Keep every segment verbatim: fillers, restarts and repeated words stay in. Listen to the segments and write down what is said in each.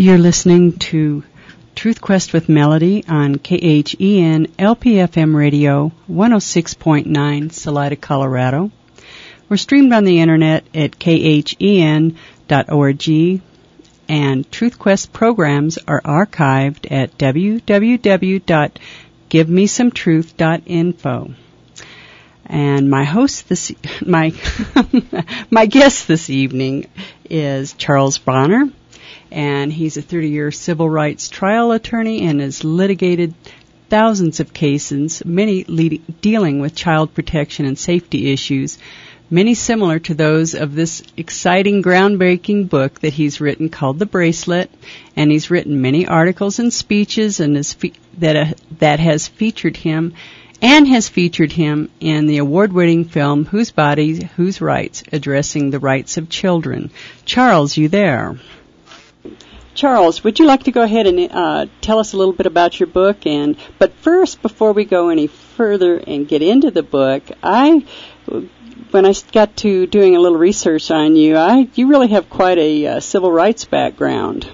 You're listening to Truth Quest with Melody on K H E N L P F M Radio one oh six point nine, Salida, Colorado. We're streamed on the internet at K H E N dot org, and Truth Quest programs are archived at w w w dot give me some truth dot info. And my host this my my guest this evening is Charles Bronner, and he's a thirty-year civil rights trial attorney and has litigated thousands of cases, many lead, dealing with child protection and safety issues, many similar to those of this exciting, groundbreaking book that he's written called The Bracelet. And he's written many articles and speeches and is fe- that uh, that has featured him and has featured him in the award-winning film Whose Body, Whose Rights, addressing the rights of children. Charles, you there? Charles, would you like to go ahead and uh, tell us a little bit about your book? And but first, before we go any further and get into the book, I, when I got to doing a little research on you, I you really have quite a uh, civil rights background.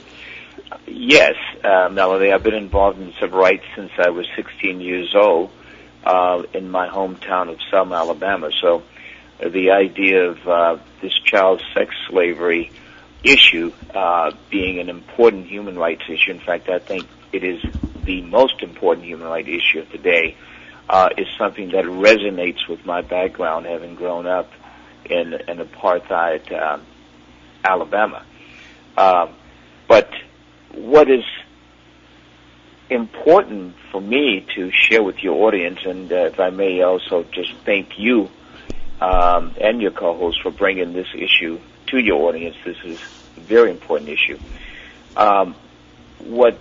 Yes, uh, Melody. I've been involved in civil rights since I was sixteen years old uh, in my hometown of Selma, Alabama. So uh, the idea of uh, this child sex slavery issue uh, being an important human rights issue, in fact, I think it is the most important human rights issue of today, uh, is something that resonates with my background, having grown up in an apartheid uh, Alabama. Uh, but what is important for me to share with your audience, and uh, if I may also just thank you um, and your co-host for bringing this issue to your audience. This is a very important issue. Um, what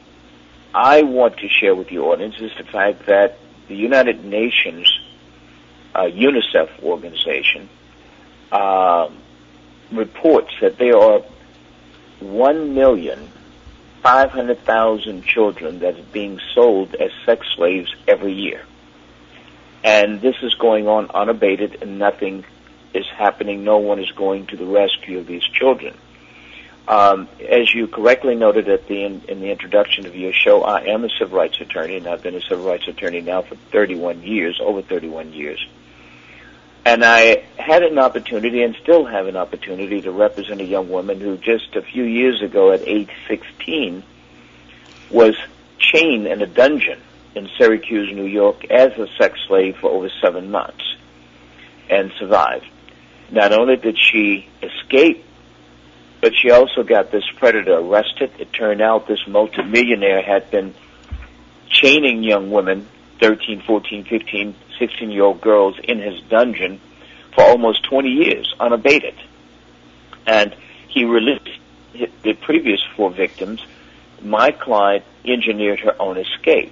I want to share with your audience is the fact that the United Nations uh, UNICEF organization uh, reports that there are one million five hundred thousand children that are being sold as sex slaves every year. And this is going on unabated, and nothing is happening. No one is going to the rescue of these children. Um, as you correctly noted at the in, in the introduction of your show, I am a civil rights attorney, and I've been a civil rights attorney now for thirty-one years, over thirty-one years. And I had an opportunity, and still have an opportunity, to represent a young woman who just a few years ago, at age sixteen, was chained in a dungeon in Syracuse, New York, as a sex slave for over seven months, and survived. Not only did she escape, but she also got this predator arrested. It turned out this multimillionaire had been chaining young women, thirteen, fourteen, fifteen, sixteen-year-old girls, in his dungeon for almost twenty years, unabated. And he released the previous four victims. My client engineered her own escape.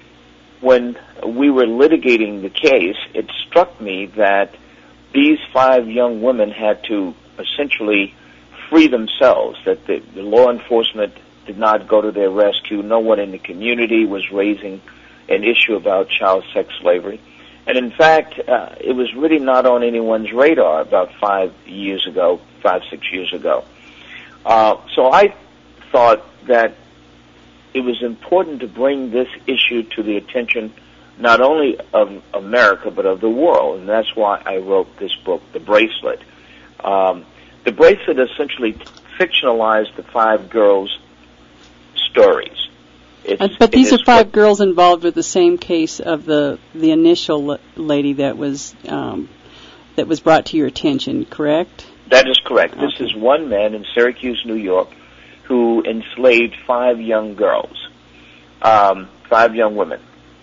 When we were litigating the case, it struck me that these five young women had to essentially free themselves, that the, the law enforcement did not go to their rescue. No one in the community was raising an issue about child sex slavery. And in fact, uh, it was really not on anyone's radar about five years ago, five, six years ago. Uh, so I thought that it was important to bring this issue to the attention not only of America, but of the world. And that's why I wrote this book, The Bracelet. Um, the Bracelet essentially fictionalized the five girls' stories. It's, but these are five girls involved with the same case of the the initial l- lady that was um, that was brought to your attention, correct? That is correct. Okay. This is one man in Syracuse, New York, who enslaved five young girls, um, five young women.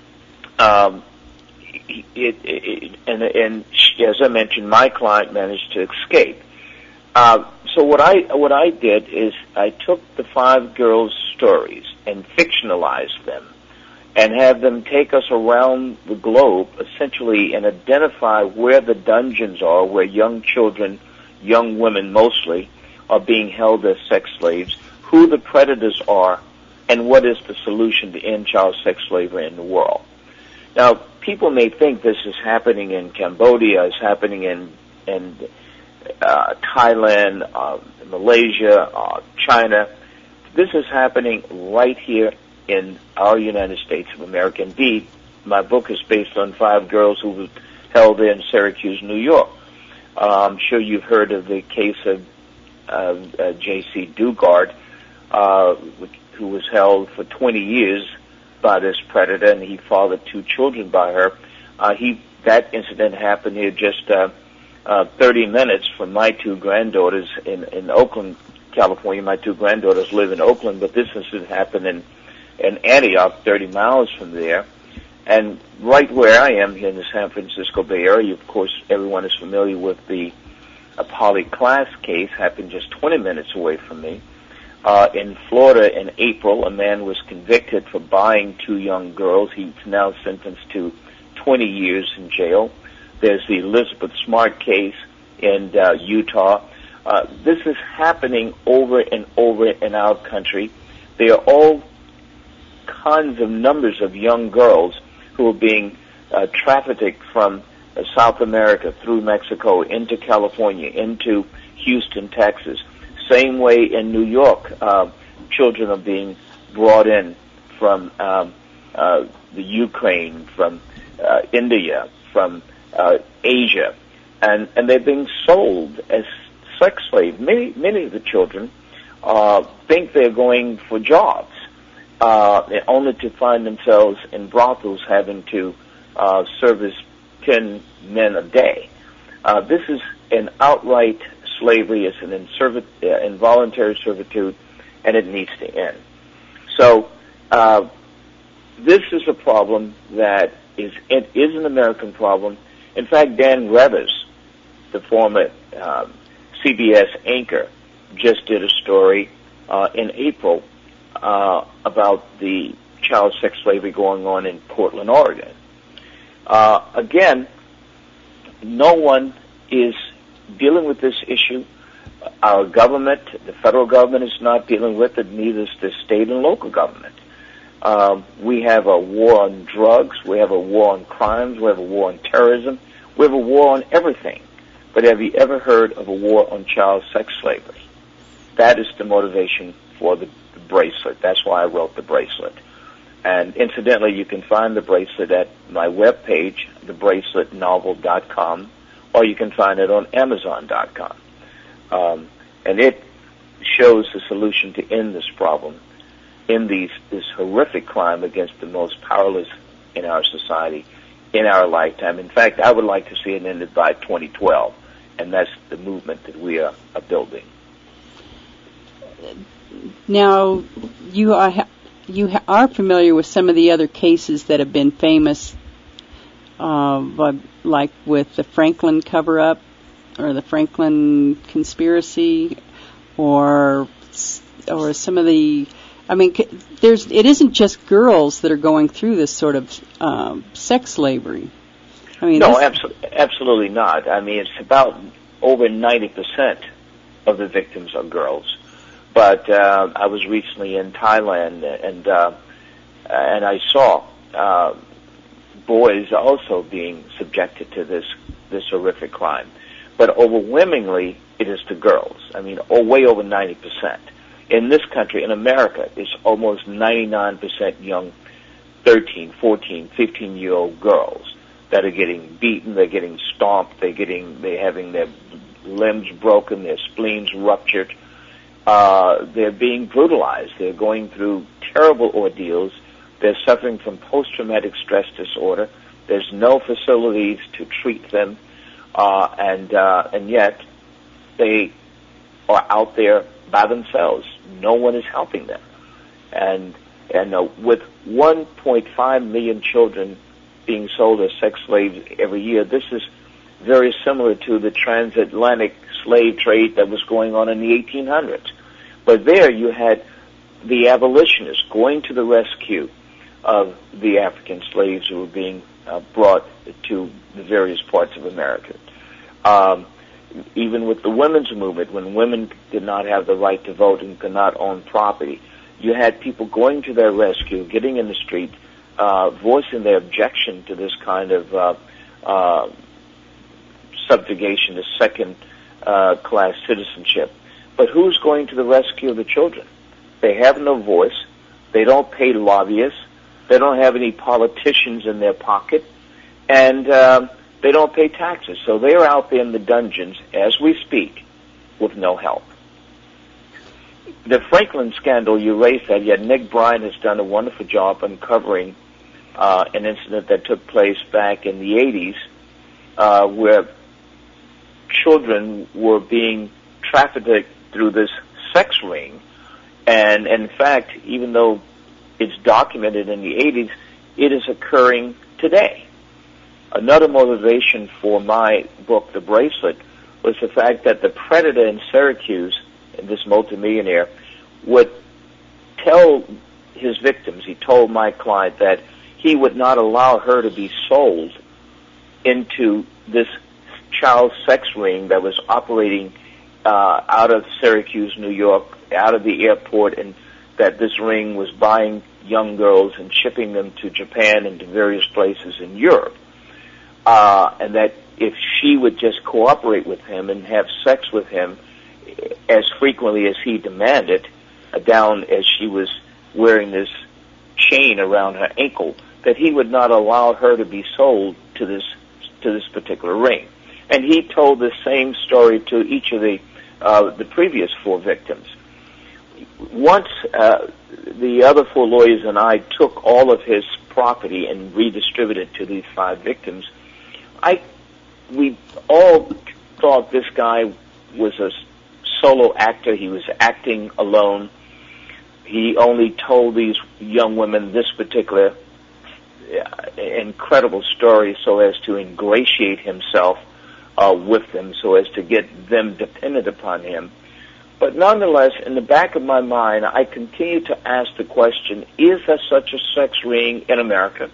Um, it, it, it, and, and as I mentioned, my client managed to escape. Uh, so what I what I did is I took the five girls' stories and fictionalize them, and have them take us around the globe, essentially, and identify where the dungeons are, where young children, young women mostly, are being held as sex slaves, who the predators are, and what is the solution to end child sex slavery in the world. Now, people may think this is happening in Cambodia, it's happening in, in uh, Thailand, uh, Malaysia, uh, China. this is happening right here in our United States of America. Indeed, my book is based on five girls who were held in Syracuse, New York. Uh, I'm sure you've heard of the case of uh, uh, J C Dugard, uh, who was held for twenty years by this predator, and he fathered two children by her. Uh, he that incident happened here just uh, uh, thirty minutes from my two granddaughters in, in Oakland, California. My two granddaughters live in Oakland, but this incident happened in, in Antioch, thirty miles from there. And right where I am here in the San Francisco Bay Area, of course, everyone is familiar with the uh, Polly Klaas case, happened just twenty minutes away from me. Uh, in Florida in April, a man was convicted for buying two young girls. He's now sentenced to twenty years in jail. There's the Elizabeth Smart case in uh, Utah. Uh, this is happening over and over in our country. There are all kinds of numbers of young girls who are being uh, trafficked from uh, South America through Mexico into California, into Houston, Texas. Same way in New York, uh, children are being brought in from um, uh, the Ukraine, from uh, India, from uh, Asia, and, and they're being sold as sex slaves. Many, many of the children uh, think they're going for jobs, uh, only to find themselves in brothels having to uh, service ten men a day. Uh, this is an outright slavery. It's an inservi- uh, involuntary servitude, and it needs to end. So uh, this is a problem that is it is an American problem. In fact, Dan Revers, the former um, C B S anchor, just did a story uh, in April uh, about the child sex slavery going on in Portland, Oregon. Uh, again, no one is dealing with this issue. Our government, the federal government, is not dealing with it, neither is the state and local government. Um, we have a war on drugs, we have a war on crimes, we have a war on terrorism, we have a war on everything. But have you ever heard of a war on child sex slavery? That is the motivation for the, the bracelet. That's why I wrote the bracelet. And incidentally, you can find the bracelet at my webpage, the bracelet novel dot com, or you can find it on amazon dot com. Um, and it shows the solution to end this problem, in these, this horrific crime against the most powerless in our society in our lifetime. In fact, I would like to see it ended by twenty twelve, and that's the movement that we are, are building. Now, you are you are familiar with some of the other cases that have been famous, uh, like with the Franklin cover-up or the Franklin conspiracy, or or some of the. I mean, there's it isn't just girls that are going through this sort of um, sex slavery. I mean, no, abso- absolutely not. I mean, it's about over ninety percent of the victims are girls. But uh, I was recently in Thailand, and uh, and I saw uh, boys also being subjected to this this horrific crime. But overwhelmingly, it is the girls. I mean, oh, way over ninety percent. In this country, in America, it's almost ninety-nine percent young thirteen, fourteen, fifteen-year-old girls that are getting beaten, they're getting stomped, they're getting, they're having their limbs broken, their spleens ruptured. Uh, they're being brutalized. They're going through terrible ordeals. They're suffering from post-traumatic stress disorder. There's no facilities to treat them, uh, and uh, and yet they are out there by themselves. No one is helping them, and and uh, with one point five million children being sold as sex slaves every year, this is very similar to the transatlantic slave trade that was going on in the eighteen hundreds. But there you had the abolitionists going to the rescue of the African slaves who were being uh, brought to the various parts of America. Um, even with the women's movement, when women did not have the right to vote and could not own property, you had people going to their rescue, getting in the street, uh, voicing their objection to this kind of uh, uh, subjugation, to second uh, class citizenship. But who's going to the rescue of the children? They have no voice. They don't pay lobbyists. They don't have any politicians in their pocket. And um, they don't pay taxes. So they're out there in the dungeons as we speak with no help. The Franklin scandal, you raised that, yet Nick Bryan has done a wonderful job uncovering uh, an incident that took place back in the eighties uh, where children were being trafficked through this sex ring. And in fact, even though it's documented in the eighties, it is occurring today. Another motivation for my book, The Bracelet, was the fact that the predator in Syracuse, this multimillionaire, would tell his victims, he told my client that he would not allow her to be sold into this child sex ring that was operating uh, out of Syracuse, New York, out of the airport, and that this ring was buying young girls and shipping them to Japan and to various places in Europe. Uh, and that if she would just cooperate with him and have sex with him as frequently as he demanded, uh, down as she was wearing this chain around her ankle, that he would not allow her to be sold to this to this particular ring. And he told the same story to each of the uh, the previous four victims. Once uh, the other four lawyers and I took all of his property and redistributed to these five victims, I we all thought this guy was a solo actor. He was acting alone. He only told these young women this particular uh, incredible story so as to ingratiate himself uh, with them, so as to get them dependent upon him. But nonetheless, in the back of my mind, I continue to ask the question, is there such a sex ring in America?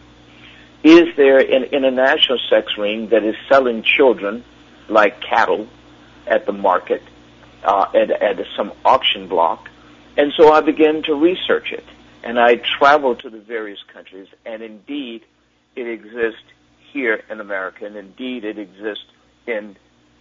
Is there an international sex ring that is selling children like cattle at the market, uh, at, at some auction block? And so I began to research it, and I traveled to the various countries, and indeed it exists here in America, and indeed it exists in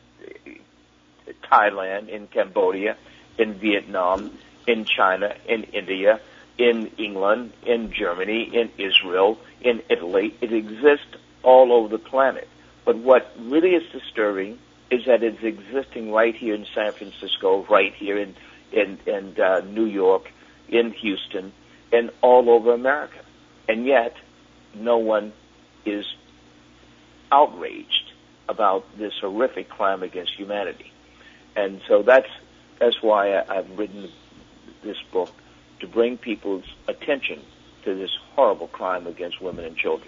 Thailand, in Cambodia, in Vietnam, in China, in India, in England, in Germany, in Israel, in Italy. It exists all over the planet. But what really is disturbing is that it's existing right here in San Francisco, right here in in, in uh, New York, in Houston, and all over America. And yet, no one is outraged about this horrific crime against humanity. And so that's that's why I, I've written this book, to bring people's attention to this horrible crime against women and children.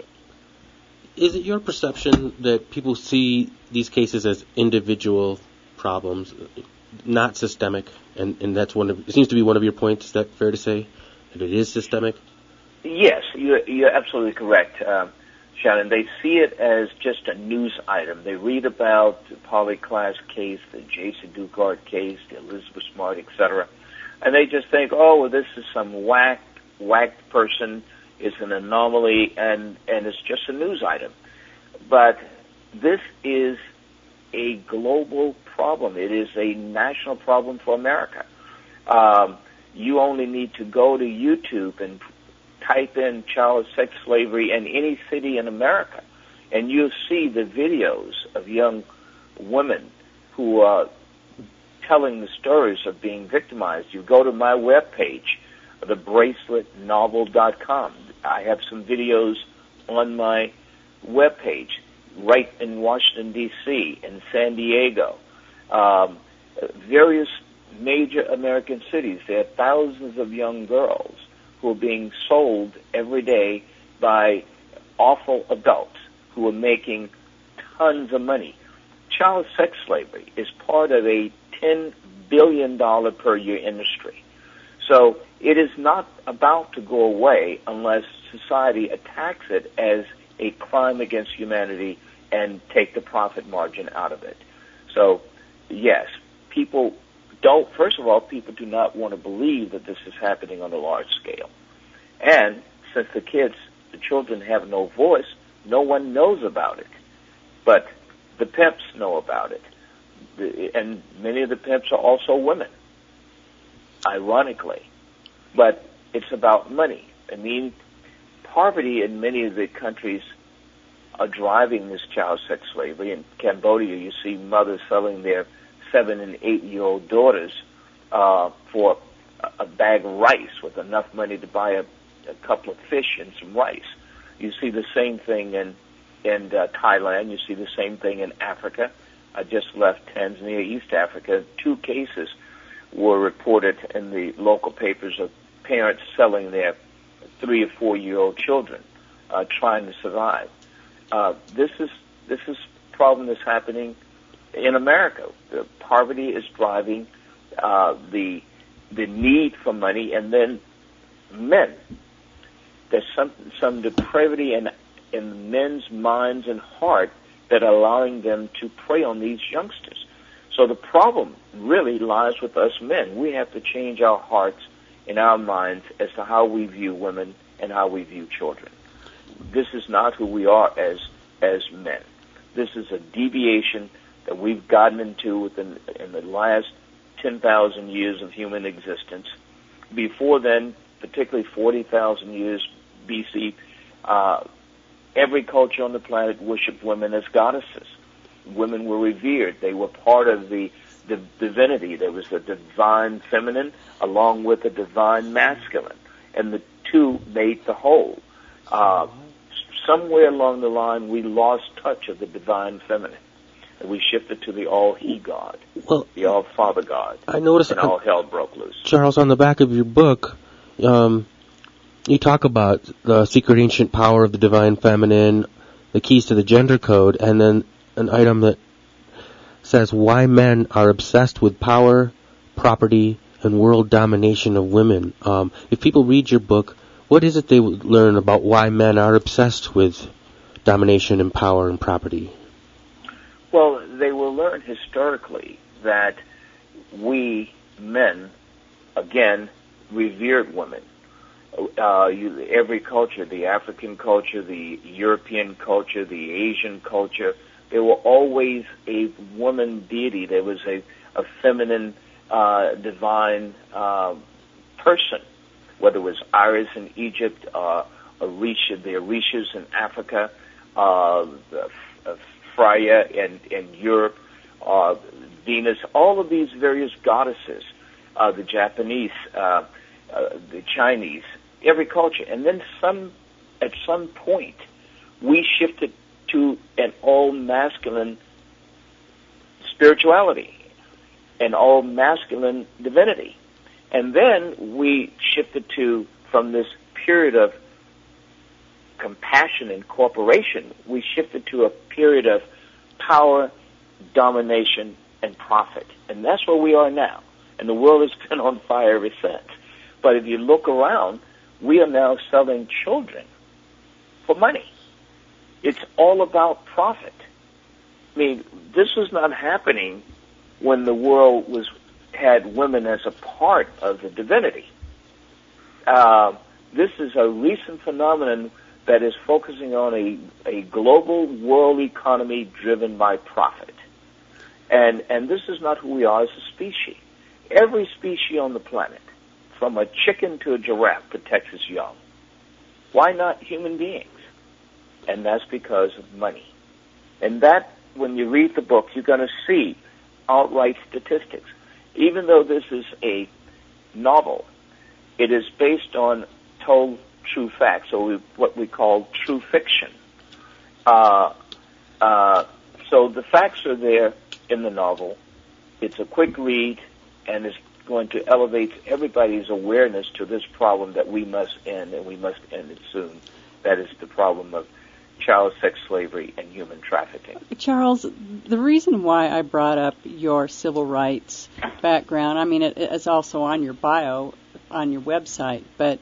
Is it your perception that people see these cases as individual problems, not systemic, and, and that's one of, it seems to be one of your points? Is that fair to say, that it is systemic? Yes, you're, you're absolutely correct, uh, Shannon. They see it as just a news item. They read about the Polly Klaas case, the Jason Dugard case, the Elizabeth Smart, et cetera, and they just think, oh, well, this is some whack, whacked person, it's an anomaly, and, and it's just a news item. But this is a global problem. It is a national problem for America. Um, you only need to go to YouTube and type in child sex slavery in any city in America, and you'll see the videos of young women who are telling the stories of being victimized. You go to my webpage, the bracelet novel dot com. I have some videos on my webpage, right in Washington, D C, in San Diego, um, various major American cities. There are thousands of young girls who are being sold every day by awful adults who are making tons of money. Child sex slavery is part of a ten billion dollars per year industry. So it is not about to go away unless society attacks it as a crime against humanity and take the profit margin out of it. So, yes, people don't, first of all, people do not want to believe that this is happening on a large scale. And since the kids, the children have no voice, no one knows about it. But the pimps know about it. The, and many of the pimps are also women, ironically. but it's about money. I mean, poverty in many of the countries are driving this child sex slavery. In Cambodia, you see mothers selling their seven and eight-year-old daughters uh, for a bag of rice with enough money to buy a, a couple of fish and some rice. You see the same thing in in uh, Thailand. You see the same thing in Africa. I just left Tanzania, East Africa. Two cases were reported in the local papers of parents selling their three or four-year-old children, uh, trying to survive. Uh, this is this is a problem that's happening in America. The poverty is driving uh, the the need for money, and then men. There's some some depravity in in men's minds and heart that are allowing them to prey on these youngsters. So the problem really lies with us men. We have to change our hearts and our minds as to how we view women and how we view children. This is not who we are as as men. This is a deviation that we've gotten into within in the last ten thousand years of human existence. Before then, particularly forty thousand years B C, uh, every culture on the planet worshipped women as goddesses. Women were revered. They were part of the, the divinity. There was the divine feminine along with the divine masculine, and the two made the whole. Uh, somewhere along the line, we lost touch of the divine feminine, and we shifted to the all-he God, well, the all-father God. I noticed, and all hell broke loose. Charles, on the back of your book, um, you talk about the secret ancient power of the divine feminine, the keys to the gender code, and then an item that says why men are obsessed with power, property, and world domination of women. Um, if people read your book, what is it they would learn about why men are obsessed with domination and power and property? Well, they will learn historically that we men, again, revered women. Uh, you, every culture, the African culture, the European culture, the Asian culture, there were always a woman deity. There was a, a feminine, uh, divine uh, person, whether it was Iris in Egypt, uh, Orisha, the Orishas in Africa, uh, uh, Freya in, in Europe, uh, Venus, all of these various goddesses, uh, the Japanese, uh, uh, the Chinese, every culture. And then some, at some point, we shifted to an all-masculine spirituality, an all-masculine divinity. And then we shifted to, from this period of compassion and cooperation, we shifted to a period of power, domination, and profit. And that's where we are now. And the world has been on fire ever since. But if you look around, we are now selling children for money. It's all about profit. I mean, this was not happening when the world was had women as a part of the divinity. Uh, this is a recent phenomenon that is focusing on a, a global world economy driven by profit. And, and this is not who we are as a species. Every species on the planet, from a chicken to a giraffe, protects its young. Why not human beings? And that's because of money. And that, when you read the book, you're going to see outright statistics. Even though this is a novel, it is based on told true facts, or we, what we call true fiction. Uh, uh, so the facts are there in the novel. It's a quick read, and it's going to elevate everybody's awareness to this problem that we must end, and we must end it soon. That is the problem of child sex slavery and human trafficking. Charles, the reason why I brought up your civil rights background, I mean, it, it's also on your bio, on your website, but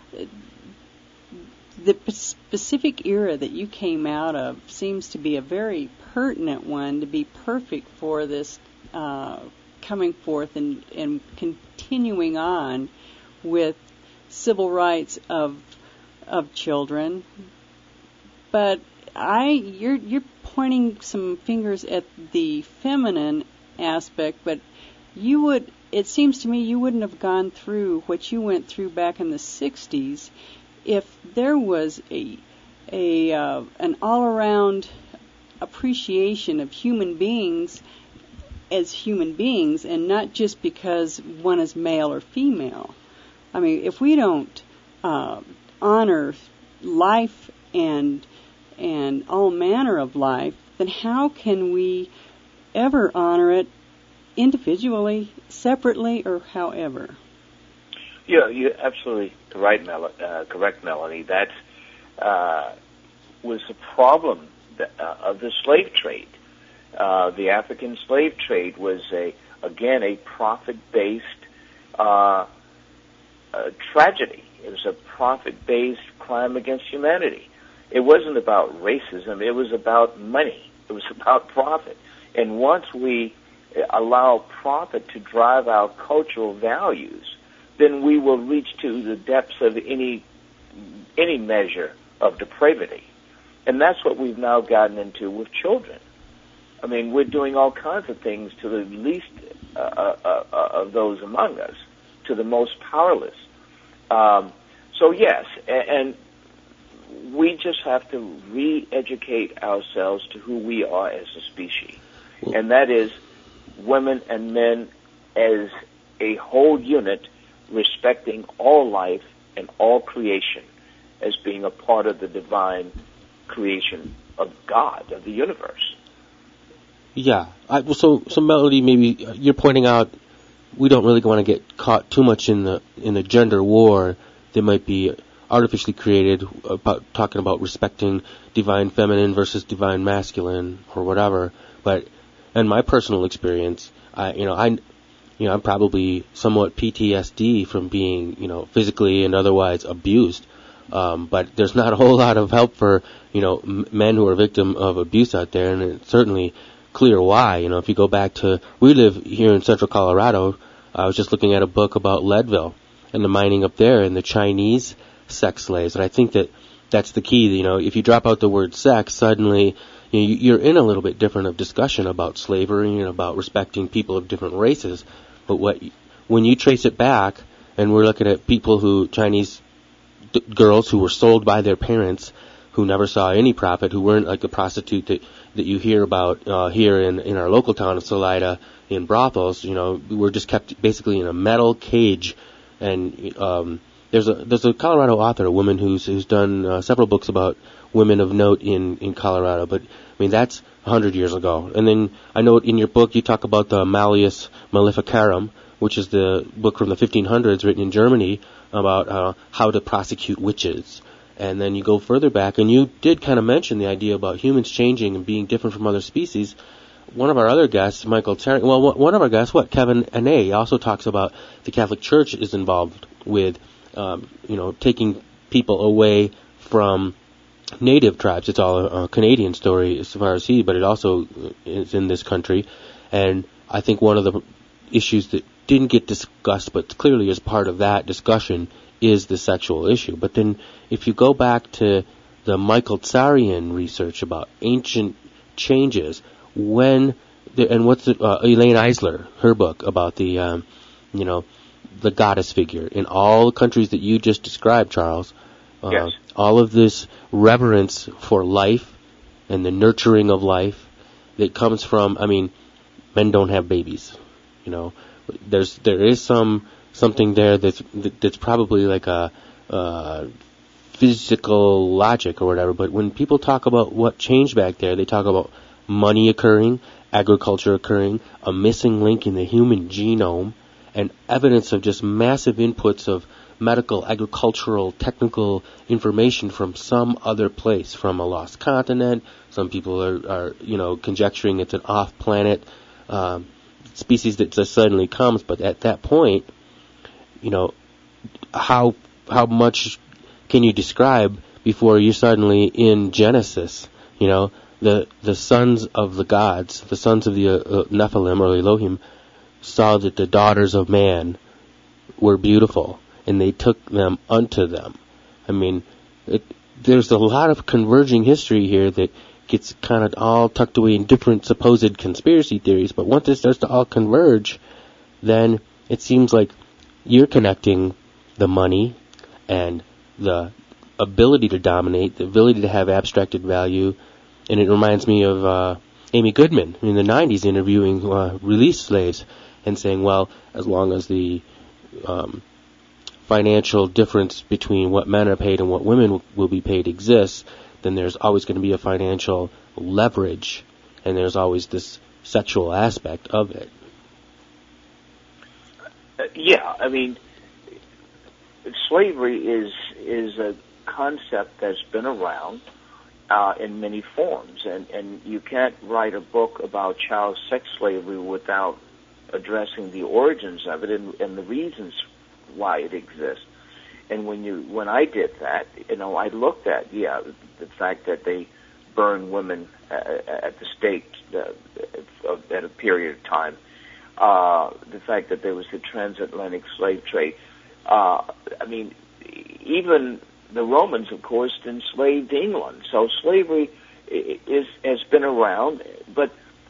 the specific era that you came out of seems to be a very pertinent one to be perfect for this uh, coming forth and, and continuing on with civil rights of of children. But I, you're you're pointing some fingers at the feminine aspect, but you would it seems to me you wouldn't have gone through what you went through back in the sixties if there was a a uh, an all-around appreciation of human beings as human beings, and not just because one is male or female. I mean, if we don't uh, honor life and and all manner of life, then how can we ever honor it individually, separately, or however? Yeah, you're absolutely right, Mel- uh, correct, Melanie. That uh, was the problem that, uh, of the slave trade. Uh, the African slave trade was a again a profit-based uh, uh, tragedy. It was a profit-based crime against humanity. It wasn't about racism. It was about money. It was about profit. And once we allow profit to drive our cultural values, then we will reach to the depths of any any measure of depravity. And that's what we've now gotten into with children. I mean, we're doing all kinds of things to the least uh, uh, uh, of those among us, to the most powerless. Um, so, yes, and, and we just have to re-educate ourselves to who we are as a species. And that is women and men as a whole unit, respecting all life and all creation as being a part of the divine creation of God, of the universe. Yeah. I, well, so, so Melody, maybe you're pointing out we don't really want to get caught too much in the in the gender war that might be artificially created about talking about respecting divine feminine versus divine masculine or whatever. But in my personal experience, I you know I you know I'm probably somewhat P T S D from being you know physically and otherwise abused. Um, but there's not a whole lot of help for you know m- men who are victim of abuse out there, and it's certainly clear why. You know, if you go back to, we live here in central Colorado. I was just looking at a book about Leadville and the mining up there and the Chinese sex slaves. And I think that that's the key. You know, if you drop out the word sex, suddenly you know, you're in a little bit different of discussion about slavery and about respecting people of different races. But what when you trace it back, and we're looking at people who, Chinese d- girls who were sold by their parents, who never saw any profit, who weren't like the prostitute that, that you hear about uh, here in, in our local town of Salida in brothels. You know, we were just kept basically in a metal cage. And um, there's a there's a Colorado author, a woman who's who's done uh, several books about women of note in, in Colorado. But I mean that's a hundred years ago. And then I know in your book you talk about the Malleus Maleficarum, which is the book from the fifteen hundreds written in Germany about uh, how to prosecute witches. And then you go further back, and you did kind of mention the idea about humans changing and being different from other species. One of our other guests, Michael Terry, well, one of our guests, what, Kevin Ane, also talks about the Catholic Church is involved with, um, you know, taking people away from native tribes. It's all a, a Canadian story as far as he, but it also is in this country. And I think one of the issues that didn't get discussed, but clearly is part of that discussion, is the sexual issue. But then if you go back to the Michael Tsarian research about ancient changes, when, the, and what's the, uh, Elaine Eisler, her book about the, um, you know, the goddess figure in all the countries that you just described, Charles, uh, yes. all of this reverence for life and the nurturing of life that comes from, I mean, men don't have babies, you know, there's, there is some, something there that's that's probably like a uh, physical logic or whatever. But when people talk about what changed back there, they talk about money occurring, agriculture occurring, a missing link in the human genome, and evidence of just massive inputs of medical, agricultural, technical information from some other place, from a lost continent. Some people are, are you know, conjecturing it's an off-planet um, species that just suddenly comes. But at that point, you know, how how much can you describe before you're suddenly in Genesis? You know, the the sons of the gods, the sons of the uh, uh, Nephilim or Elohim, saw that the daughters of man were beautiful, and they took them unto them. I mean, it, there's a lot of converging history here that gets kind of all tucked away in different supposed conspiracy theories, but once it starts to all converge, then it seems like you're connecting the money and the ability to dominate, the ability to have abstracted value, and it reminds me of uh, Amy Goodman in the nineties interviewing uh, released slaves and saying, well, as long as the um, financial difference between what men are paid and what women w- will be paid exists, then there's always going to be a financial leverage, and there's always this sexual aspect of it. Uh, yeah, I mean, slavery is is a concept that's been around uh, in many forms, and, and you can't write a book about child sex slavery without addressing the origins of it and, and the reasons why it exists. And when you when I did that, you know, I looked at yeah the fact that they burn women at the stake uh, at a period of time, uh, the fact that there was the transatlantic slave trade. Uh, I mean, even the Romans, of course, enslaved England. So slavery is has been around, but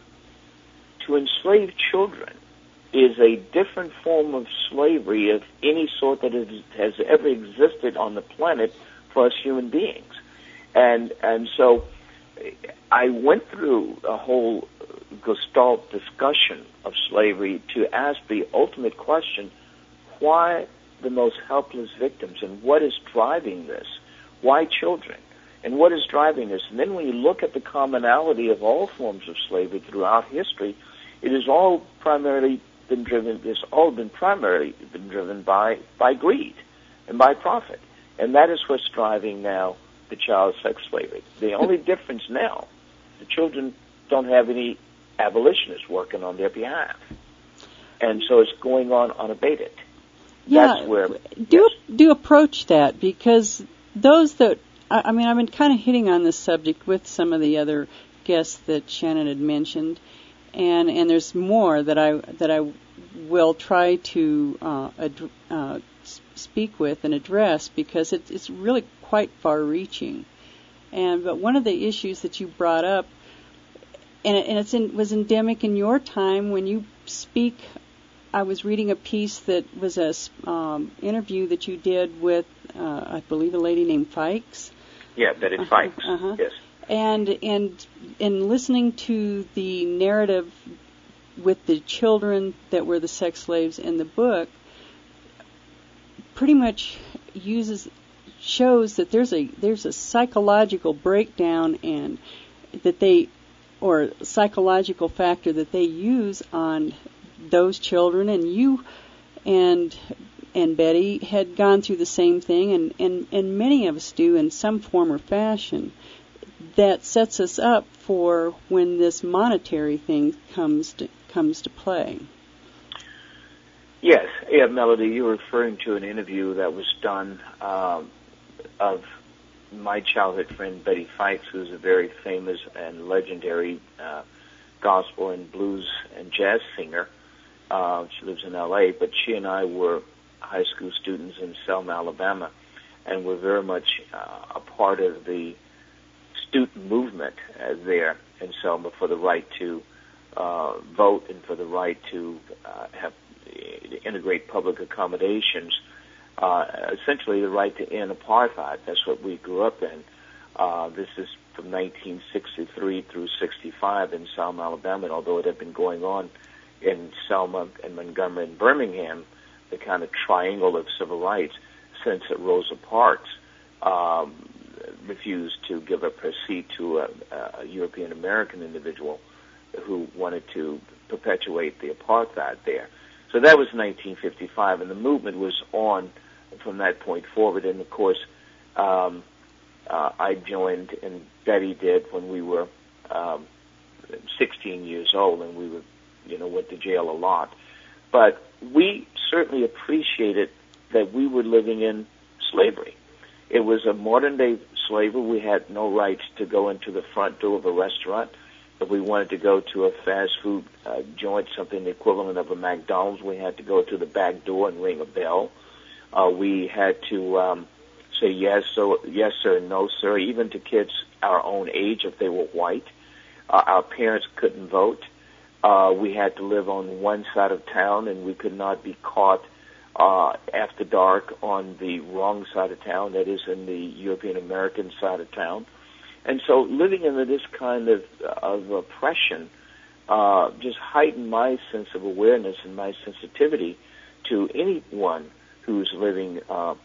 to enslave children is a different form of slavery of any sort that is, has ever existed on the planet for us human beings. And and so I went through a whole Gestalt discussion of slavery to ask the ultimate question, why the most helpless victims, and what is driving this? Why children? And what is driving this? And then when you look at the commonality of all forms of slavery throughout history, it has all primarily been driven, it's all been primarily been driven by, by greed and by profit. And that is what's driving now the child sex slavery. The only difference now, the children don't have any abolitionists working on their behalf. And so it's going on unabated. Yeah, That's where, do yes. do approach that, because those that, I, I mean, I've been kind of hitting on this subject with some of the other guests that Shannon had mentioned, and and there's more that I that I will try to uh, ad, uh, speak with and address, because it, it's really quite far-reaching. And but one of the issues that you brought up, and it, and it's in, was endemic in your time when you speak. I was reading a piece that was a um, interview that you did with, uh, I believe, a lady named Fikes. Yeah, Betty uh-huh, Fikes. Uh-huh. Yes. And and in listening to the narrative with the children that were the sex slaves in the book, pretty much uses shows that there's a there's a psychological breakdown and that they or psychological factor that they use on those children, and you and and Betty had gone through the same thing, and, and, and many of us do in some form or fashion. That sets us up for when this monetary thing comes to, comes to play. Yes, yeah, Melody, you're referring to an interview that was done um, of my childhood friend Betty Fikes, who's a very famous and legendary uh, gospel and blues and jazz singer. Uh, she lives in L A, but she and I were high school students in Selma, Alabama, and we're very much uh, a part of the student movement uh, there in Selma for the right to uh, vote and for the right to uh, have to integrate public accommodations, uh, essentially the right to end apartheid. That's what we grew up in. Uh, this is from nineteen sixty-three through sixty-five in Selma, Alabama, and although it had been going on in Selma and Montgomery and Birmingham, the kind of triangle of civil rights, since Rosa Parks um, refused to give up her seat to a, a European-American individual who wanted to perpetuate the apartheid there. So that was nineteen fifty-five, and the movement was on from that point forward. And, of course, um, uh, I joined, and Betty did, when we were um, sixteen years old, and we were you know, went to jail a lot. But we certainly appreciated that we were living in slavery. It was a modern-day slavery. We had no rights to go into the front door of a restaurant. If we wanted to go to a fast food uh, joint, something the equivalent of a McDonald's, we had to go to the back door and ring a bell. Uh, we had to um, say yes, so yes, sir, no, sir, even to kids our own age if they were white. Uh, our parents couldn't vote. Uh, we had to live on one side of town, and we could not be caught uh, after dark on the wrong side of town, that is, in the European American side of town. And so living in this kind of, of oppression uh, just heightened my sense of awareness and my sensitivity to anyone who's living uh,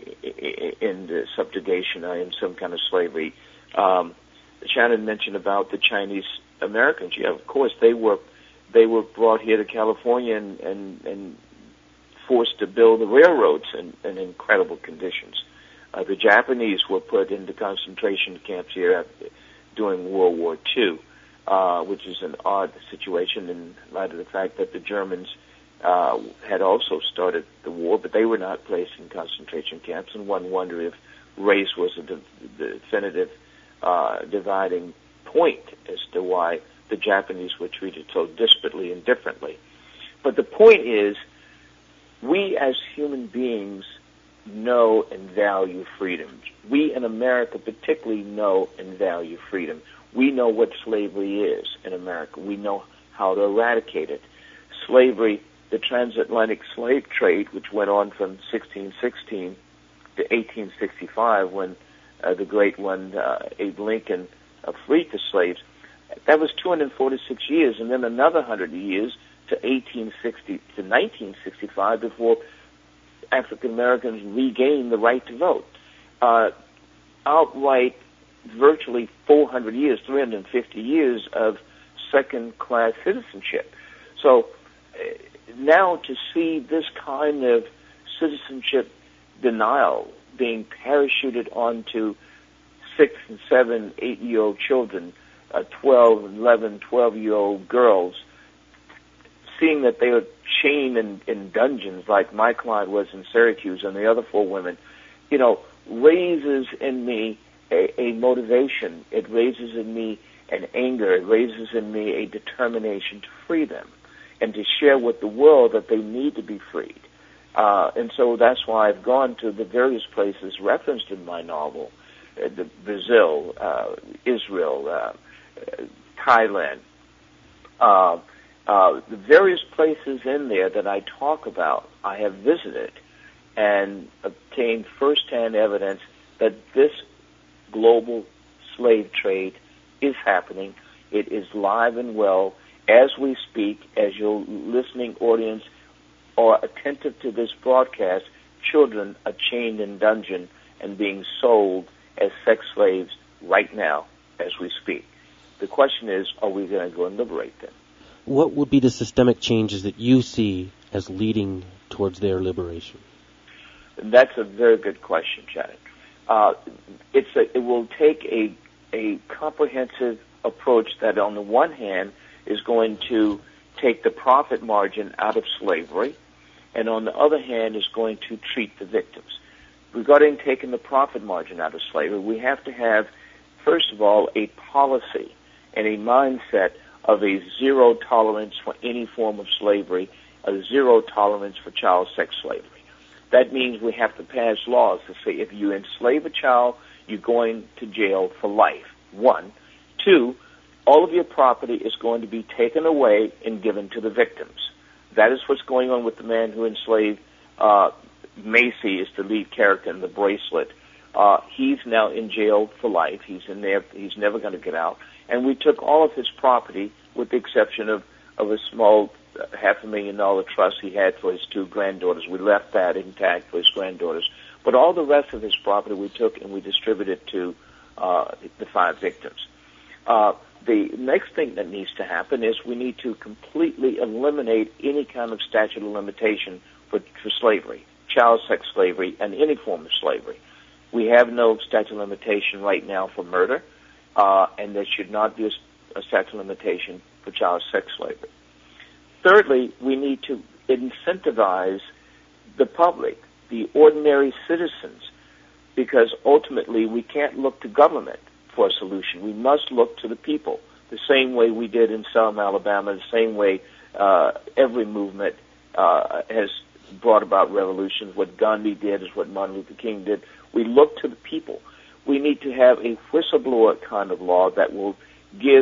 in the subjugation or in some kind of slavery. Um, Shannon mentioned about the Chinese Americans. Yeah, of course, they were they were brought here to California and, and, and forced to build the railroads in, in incredible conditions. Uh, the Japanese were put into concentration camps here during World War Two, uh, which is an odd situation in light of the fact that the Germans uh, had also started the war, but they were not placed in concentration camps, and one wondered if race was a de- the definitive uh, dividing point as to why the Japanese were treated so disparately and differently. But the point is, we as human beings know and value freedom. We in America particularly know and value freedom. We know what slavery is in America. We know how to eradicate it. Slavery, the transatlantic slave trade, which went on from sixteen sixteen to eighteen sixty-five, when uh, the great one, uh, Abe Lincoln, uh, freed the slaves, that was two hundred forty-six years, and then another one hundred years to eighteen sixty to nineteen sixty-five before African Americans regained the right to vote. Uh, outright, virtually four hundred years, three hundred fifty years of second-class citizenship. So uh, now to see this kind of citizenship denial being parachuted onto six and seven, eight-year-old children, uh, twelve, eleven, twelve-year-old girls, seeing that they are chained in, in dungeons like my client was in Syracuse and the other four women, you know, raises in me a, a motivation. It raises in me an anger. It raises in me a determination to free them and to share with the world that they need to be freed. Uh, and so that's why I've gone to the various places referenced in my novel, uh, the Brazil, uh, Israel, uh, uh, Thailand, uh, Uh, the various places in there that I talk about, I have visited and obtained firsthand evidence that this global slave trade is happening. It is live and well as we speak, as your listening audience are attentive to this broadcast. Children are chained in dungeon and being sold as sex slaves right now as we speak. The question is, are we going to go and liberate them? What would be the systemic changes that you see as leading towards their liberation? That's a very good question, Shannon. Uh, it's a, it will take a a comprehensive approach that, on the one hand, is going to take the profit margin out of slavery, and on the other hand, is going to treat the victims. Regarding taking the profit margin out of slavery, we have to have, first of all, a policy and a mindset of a zero tolerance for any form of slavery, a zero tolerance for child sex slavery. That means we have to pass laws to say if you enslave a child, you're going to jail for life, one. Two, all of your property is going to be taken away and given to the victims. That is what's going on with the man who enslaved uh, Macy, is the lead character in The Bracelet. Uh, he's now in jail for life. He's in there. He's never going to get out. And we took all of his property, with the exception of, of a small uh, half a million dollar trust he had for his two granddaughters. We left that intact for his granddaughters. But all the rest of his property we took and we distributed to uh, the five victims. Uh, the next thing that needs to happen is we need to completely eliminate any kind of statute of limitation for, for slavery, child sex slavery, and any form of slavery. We have no statute of limitation right now for murder. Uh, and there should not be a, a statute of limitation for child sex slavery. Thirdly, we need to incentivize the public, the ordinary citizens, because ultimately we can't look to government for a solution. We must look to the people, the same way we did in Selma, Alabama, the same way uh, every movement uh, has brought about revolutions. What Gandhi did is what Martin Luther King did. We look to the people. We need to have a whistleblower kind of law that will give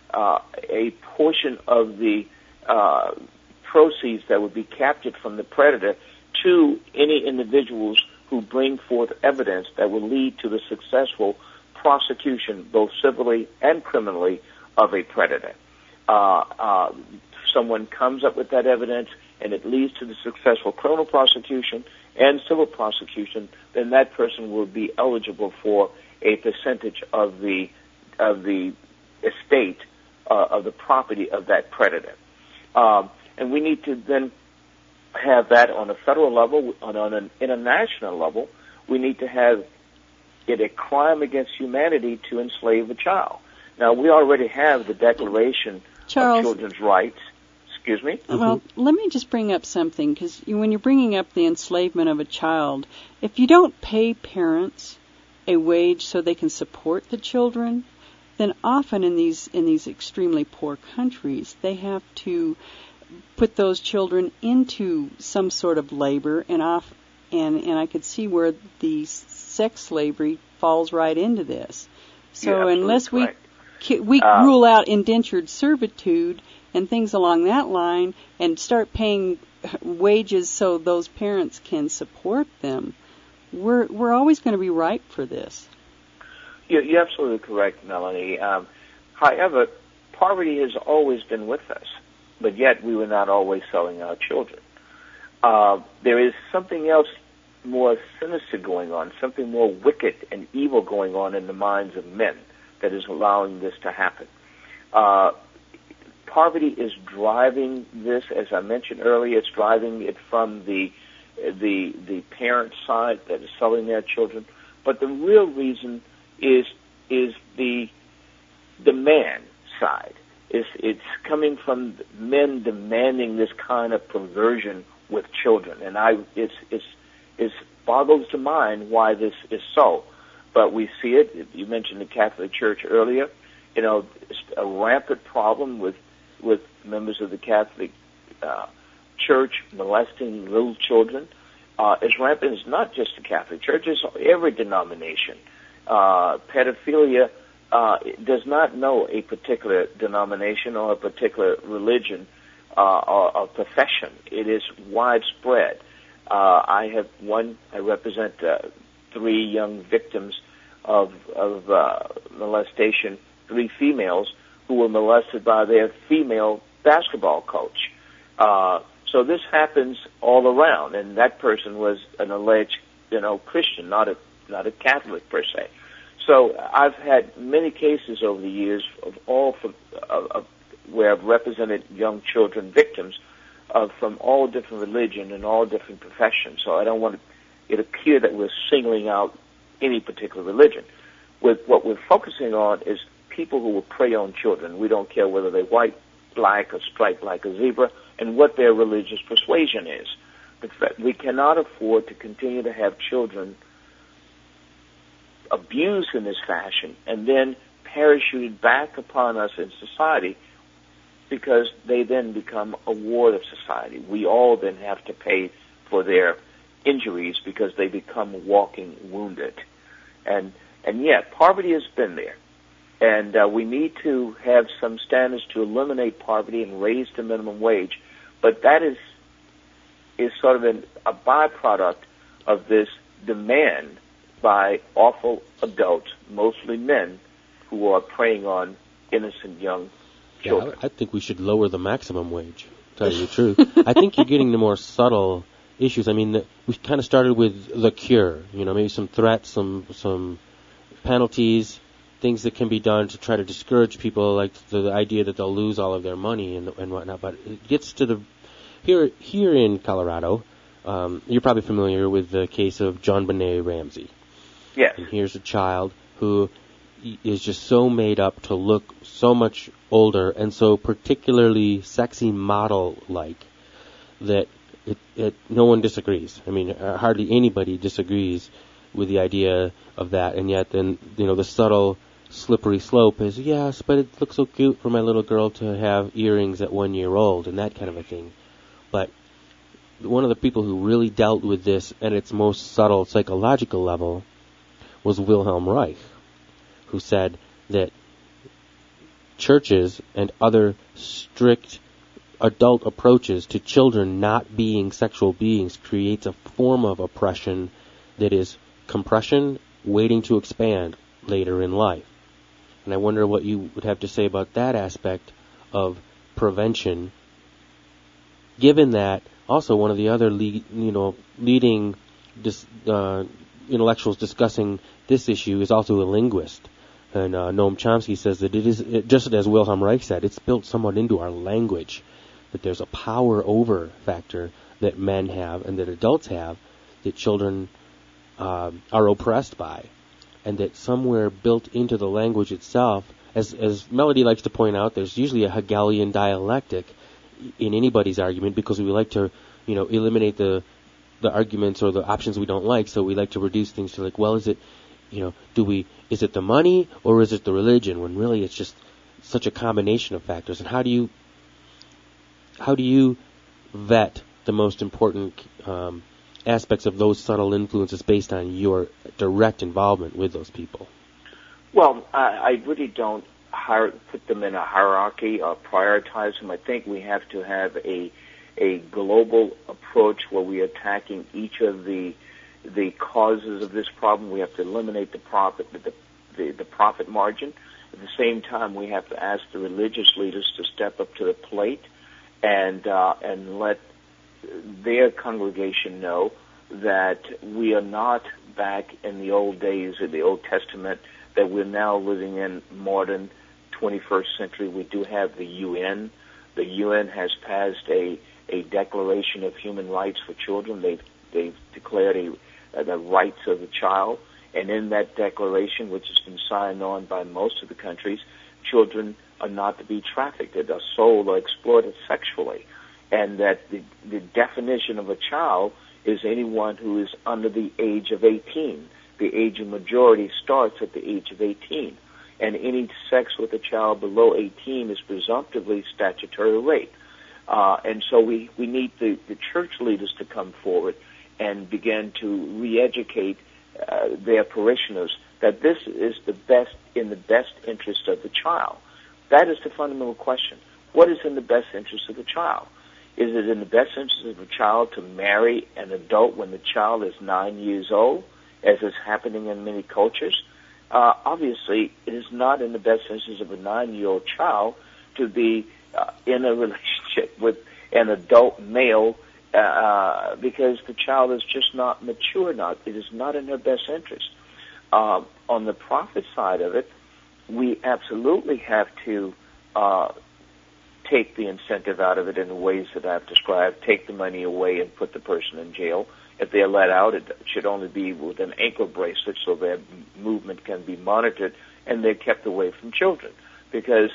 uh, a portion of the uh, proceeds that would be captured from the predator to any individuals who bring forth evidence that will lead to the successful prosecution, both civilly and criminally, of a predator. Uh, uh, someone comes up with that evidence and it leads to the successful criminal prosecution and civil prosecution, then that person will be eligible for a percentage of the of the estate uh, of the property of that predator. Um, and we need to then have that on a federal level, on, on an international level. We need to have it a crime against humanity to enslave a child. Now, we already have the Declaration Charles, of Children's Rights. Excuse me? Well, let me just bring up something, because when you're bringing up the enslavement of a child, if you don't pay parents a wage so they can support the children, then often in these in these extremely poor countries, they have to put those children into some sort of labor, and off, and, and I could see where the sex slavery falls right into this. So unless we we uh, rule out indentured servitude and things along that line and start paying wages so those parents can support them, we're we're always going to be ripe for this. You're, you're absolutely correct, Melanie. Um, however, poverty has always been with us, but yet we were not always selling our children. Uh, there is something else more sinister going on, something more wicked and evil going on in the minds of men that is allowing this to happen. Uh, poverty is driving this, as I mentioned earlier. It's driving it from the the the parent side that is selling their children, but the real reason is is the demand side. It's, it's coming from men demanding this kind of perversion with children, and I it's it's it boggles the mind why this is so. But we see it. You mentioned the Catholic Church earlier. You know, it's a rampant problem with with members of the Catholic uh, Church molesting little children. Uh, it's rampant. It's not just the Catholic Church. It's every denomination. Uh, pedophilia uh, does not know a particular denomination or a particular religion uh, or, or profession. It is widespread. Uh, I have one. I represent uh, three young victims of, of uh, molestation. Three females who were molested by their female basketball coach. Uh, so this happens all around, and that person was an alleged, you know, Christian, not a not a Catholic per se. So I've had many cases over the years of all from, of, of where I've represented young children victims of from all different religion and all different professions. So I don't want it appear that we're singling out any particular religion. With what we're focusing on is people who will prey on children. We don't care whether they're white, black, or striped like a zebra, and what their religious persuasion is. But we cannot afford to continue to have children abused in this fashion and then parachuted back upon us in society, because they then become a ward of society. We all then have to pay for their injuries because they become walking wounded. And and yet, poverty has been there. And uh, we need to have some standards to eliminate poverty and raise the minimum wage. But that is is sort of an, a byproduct of this demand by awful adults, mostly men, who are preying on innocent young children. Yeah, I think we should lower the maximum wage, to tell you the truth. I think you're getting the more subtle issues. I mean, the, we kind of started with the cure, you know, maybe some threats, some some penalties, things that can be done to try to discourage people, like the, the idea that they'll lose all of their money and, and whatnot. But it gets to the here here in Colorado. Um, you're probably familiar with the case of JonBenet Ramsey. Yes. And here's a child who is just so made up to look so much older and so particularly sexy model-like that it, it no one disagrees. I mean, uh, hardly anybody disagrees with the idea of that, and yet then, you know, the subtle slippery slope is, yes, but it looks so cute for my little girl to have earrings at one year old and that kind of a thing. But one of the people who really dealt with this at its most subtle psychological level was Wilhelm Reich, who said that churches and other strict adult approaches to children not being sexual beings creates a form of oppression that is compression waiting to expand later in life. And I wonder what you would have to say about that aspect of prevention, given that also one of the other lead, you know, leading dis, uh, intellectuals discussing this issue is also a linguist. And uh, Noam Chomsky says that it is, it, just as Wilhelm Reich said, it's built somewhat into our language, that there's a power over factor that men have and that adults have that children uh, are oppressed by, and that somewhere built into the language itself, as, as Melody likes to point out, there's usually a Hegelian dialectic in anybody's argument, because we like to, you know, eliminate the the arguments or the options we don't like, so we like to reduce things to like, well, is it, you know, do we, is it the money or is it the religion, when really it's just such a combination of factors. And how do you, how do you vet the most important um, aspects of those subtle influences based on your direct involvement with those people? Well, I, I really don't hier- put them in a hierarchy or prioritize them. I think we have to have a a global approach where we are attacking each of the the causes of this problem. We have to eliminate the profit the, the, the profit margin. At the same time, we have to ask the religious leaders to step up to the plate and uh, and let their congregation know that we are not back in the old days of the Old Testament, that we're now living in modern twenty-first century. We do have the U N. The U N has passed a a Declaration of Human Rights for Children. They've, they've declared a, uh, the rights of the child. And in that declaration, which has been signed on by most of the countries, children are not to be trafficked, that are sold or exploited sexually. And that the, the definition of a child is anyone who is under the age of eighteen. The age of majority starts at the age of eighteen. And any sex with a child below eighteen is presumptively statutory rape. Uh, and so we, we need the, the church leaders to come forward and begin to re-educate uh, their parishioners that this is the best, in the best interest of the child. That is the fundamental question. What is in the best interest of the child? Is it in the best interest of the child to marry an adult when the child is nine years old, as is happening in many cultures? Uh, obviously, it is not in the best interest of a nine-year-old child to be uh, in a relationship with an adult male uh, because the child is just not mature enough. It is not in their best interest. Uh, on the profit side of it, we absolutely have to uh, take the incentive out of it in the ways that I've described, take the money away and put the person in jail. If they're let out, it should only be with an ankle bracelet so their movement can be monitored and they're kept away from children. Because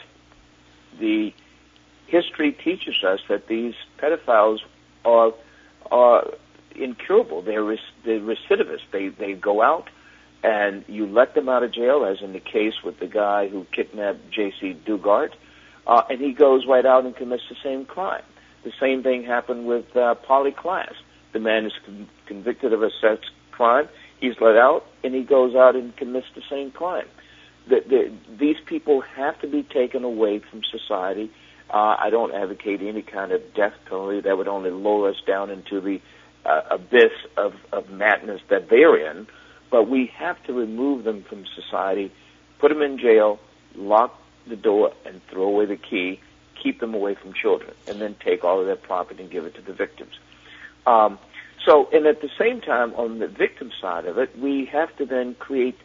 the history teaches us that these pedophiles are are incurable. They're, they're recidivists. They, they go out and you let them out of jail, as in the case with the guy who kidnapped J C Dugard, uh, and he goes right out and commits the same crime. The same thing happened with uh, Polly Klaas. The man is con- convicted of a sex crime. He's let out, and he goes out and commits the same crime. The, the, these people have to be taken away from society. Uh, I don't advocate any kind of death penalty. That would only lower us down into the uh, abyss of, of madness that they're in. But we have to remove them from society, put them in jail, lock the door, and throw away the key, keep them away from children, and then take all of their property and give it to the victims. Um, so, and at the same time, on the victim side of it, we have to then create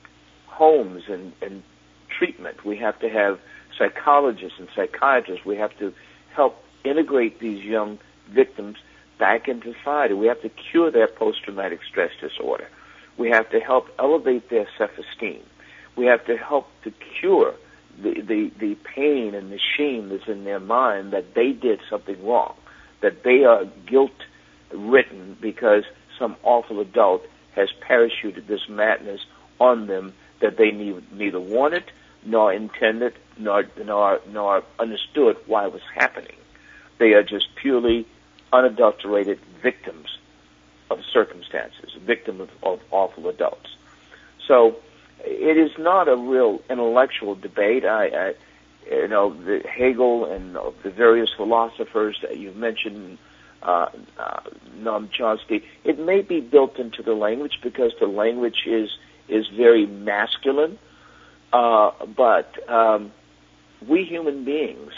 homes and, and treatment. We have to have psychologists and psychiatrists. We have to help integrate these young victims back into society. We have to cure their post-traumatic stress disorder. We have to help elevate their self-esteem. We have to help to cure the, the, the pain and the shame that's in their mind that they did something wrong, that they are guilt-ridden because some awful adult has parachuted this madness on them that they neither wanted nor intended nor, nor, nor understood why it was happening. They are just purely unadulterated victims of circumstances, victims of, of awful adults. So it is not a real intellectual debate. I, I, you know, the Hegel and the various philosophers that you've mentioned, uh, uh, Noam Chomsky, it may be built into the language because the language is is very masculine. Uh, but um, we human beings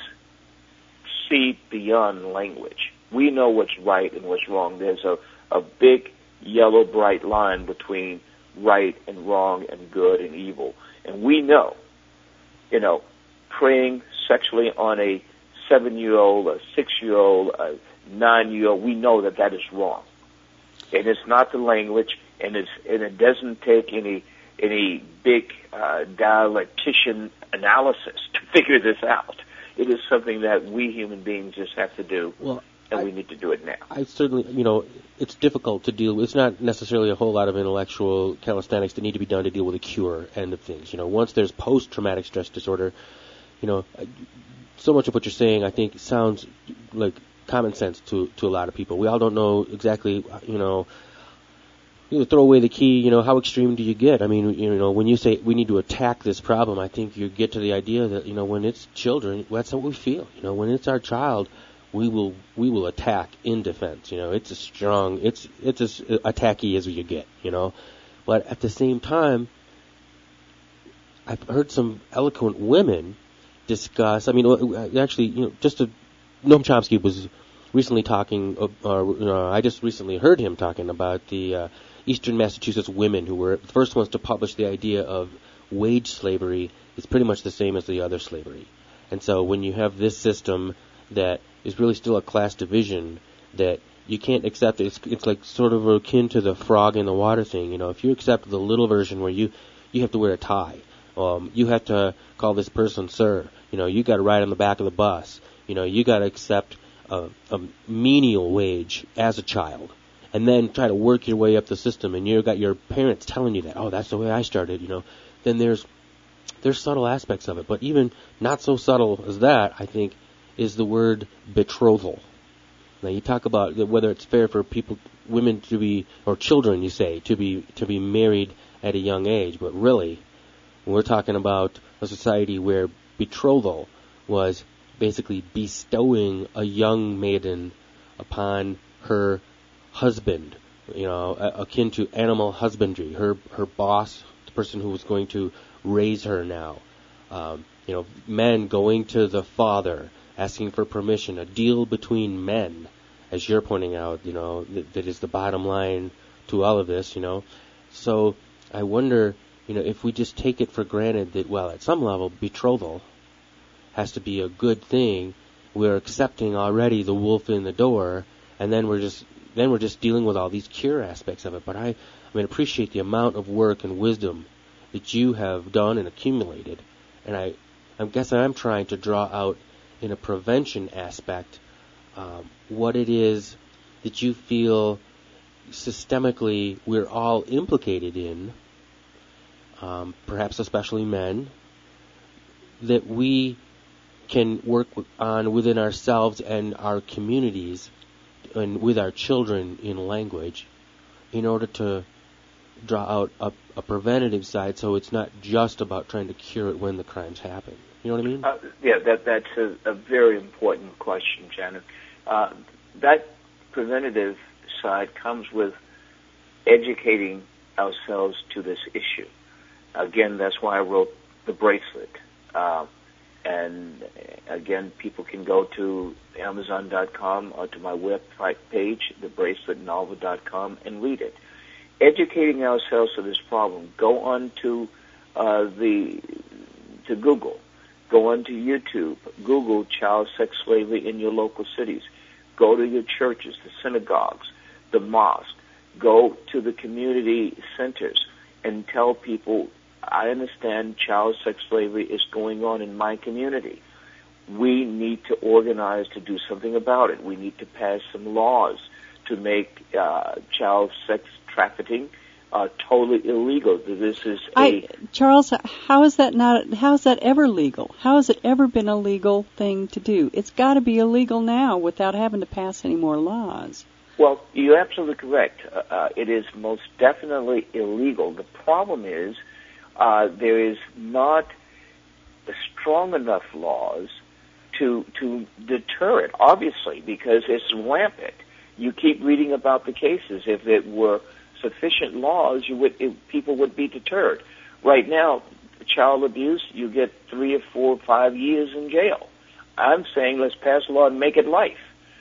see beyond language. We know what's right and what's wrong. There's a, a big yellow bright line between right and wrong and good and evil. And we know, you know, preying sexually on a seven-year-old, a six-year-old, a nine-year-old, we know that that is wrong. And it's not the language, and, it's, and it doesn't take any any big uh, dialectician analysis to figure this out. It is something that we human beings just have to do, well, and I, we need to do it now. I certainly, you know, it's difficult to deal with. It's not necessarily a whole lot of intellectual calisthenics that need to be done to deal with a cure end of things. You know, once there's post-traumatic stress disorder, you know, so much of what you're saying, I think, sounds like common sense to, to a lot of people. We all don't know exactly, you know, you throw away the key, you know, how extreme do you get? I mean, you know, when you say we need to attack this problem, I think you get to the idea that, you know, when it's children, that's what we feel. You know, when it's our child, we will we will attack in defense. You know, it's as strong, it's it's as attacky as you get, you know. But at the same time, I've heard some eloquent women discuss, I mean, actually, you know, just to, Noam Chomsky was recently talking, or uh, I just recently heard him talking about the uh, Eastern Massachusetts women who were the first ones to publish the idea of wage slavery is pretty much the same as the other slavery. And so when you have this system that is really still a class division that you can't accept, it's, it's like sort of akin to the frog in the water thing. You know, if you accept the little version where you, you have to wear a tie, um, you have to call this person sir, you know, you got to ride on the back of the bus, you know, you got to accept a, a menial wage as a child, and then try to work your way up the system, and you've got your parents telling you that, oh, that's the way I started, you know, then there's there's subtle aspects of it. But even not so subtle as that, I think, is the word betrothal. Now, you talk about whether it's fair for people, women to be, or children, you say, to be to be married at a young age, but really, we're talking about a society where betrothal was basically bestowing a young maiden upon her husband, you know, akin to animal husbandry, her her boss, the person who was going to raise her now. Um, you know, men going to the father, asking for permission, a deal between men, as you're pointing out, you know, that, that is the bottom line to all of this, you know. So I wonder, you know, if we just take it for granted that, well, at some level, betrothal has to be a good thing, we're accepting already the wolf in the door, and then we're just then we're just dealing with all these cure aspects of it. But I, I mean, appreciate the amount of work and wisdom that you have done and accumulated, and I, I guess I'm trying to draw out in a prevention aspect um, what it is that you feel systemically we're all implicated in, um, perhaps especially men, that we can work on within ourselves and our communities and with our children in language in order to draw out a, a preventative side, so it's not just about trying to cure it when the crimes happen. You know what I mean? Uh, yeah, that that's a, a very important question, Janet. Uh, that preventative side comes with educating ourselves to this issue. Again, that's why I wrote The Bracelet. Uh, and again, people can go to Amazon dot com or to my website page, the bracelet novel dot com, and read it. Educating ourselves to this problem. Go on to uh, the to Google. Go on to YouTube. Google child sex slavery in your local cities. Go to your churches, the synagogues, the mosque. Go to the community centers and tell people, I understand child sex slavery is going on in my community. We need to organize to do something about it. We need to pass some laws to make uh, child sex trafficking uh, totally illegal. This is a I, Charles, how is that not? How is that ever legal? How has it ever been a legal thing to do? It's got to be illegal now without having to pass any more laws. Well, you're absolutely correct. Uh, uh, it is most definitely illegal. The problem is uh, there is not strong enough laws to to deter it, obviously, because it's rampant. You keep reading about the cases. If it were sufficient laws, you would it, people would be deterred. Right now, child abuse, you get three or four or five years in jail. I'm saying let's pass a law and make it life.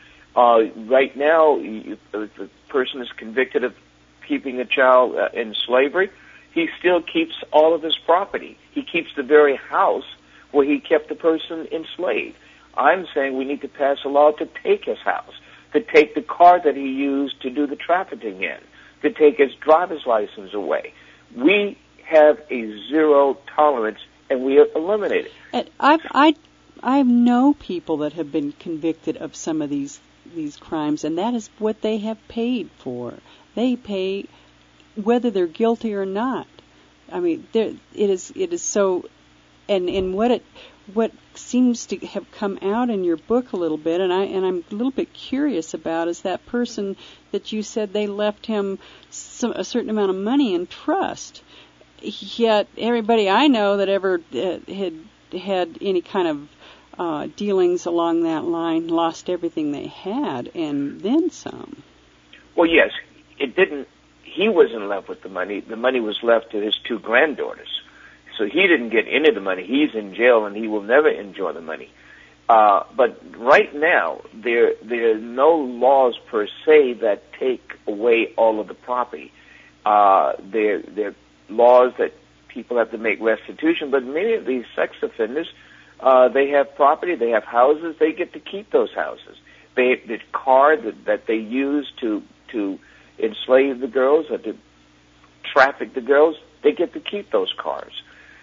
Uh, right now, you, if the person is convicted of keeping a child uh, in slavery, he still keeps all of his property. He keeps the very house where he kept the person enslaved. I'm saying we need to pass a law to take his house, to take the car that he used to do the trafficking in, to take his driver's license away. We have a zero tolerance, and we eliminate it. And I've, I, I know people that have been convicted of some of these these crimes, and that is what they have paid for. They pay whether they're guilty or not. I mean, there, it is it is so, and and what it what seems to have come out in your book a little bit, and I and I'm a little bit curious about, is that person that you said they left him some, a certain amount of money in trust. Yet everybody I know that ever uh, had had any kind of uh, dealings along that line lost everything they had and then some. Well, yes, it didn't. He wasn't left with the money. The money was left to his two granddaughters. So he didn't get any of the money. He's in jail, and he will never enjoy the money. Uh, but right now, there there are no laws per se that take away all of the property. Uh, there there are laws that people have to make restitution, but many of these sex offenders, uh, they have property, they have houses, they get to keep those houses. They the car that, that they use to to enslave the girls or to traffic the girls, they get to keep those cars.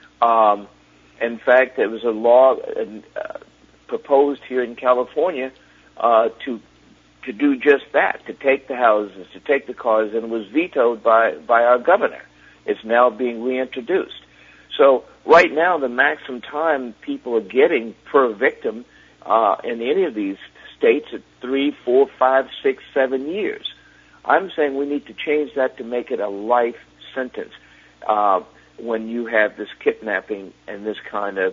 Um, in fact, there was a law uh, proposed here in California uh, to to do just that, to take the houses, to take the cars, and it was vetoed by, by our governor. It's now being reintroduced. So right now, the maximum time people are getting per victim uh, in any of these states at three, four, five, six, seven years. I'm saying we need to change that to make it a life sentence. Uh, when you have this kidnapping and this kind of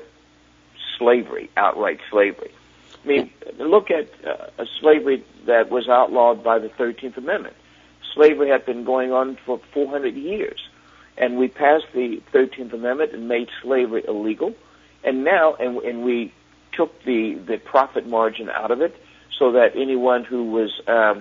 slavery, outright slavery. I mean, look at uh, a slavery that was outlawed by the thirteenth Amendment. Slavery had been going on for four hundred years, and we passed the thirteenth Amendment and made slavery illegal, and now, and, and we took the, the profit margin out of it so that anyone who was um,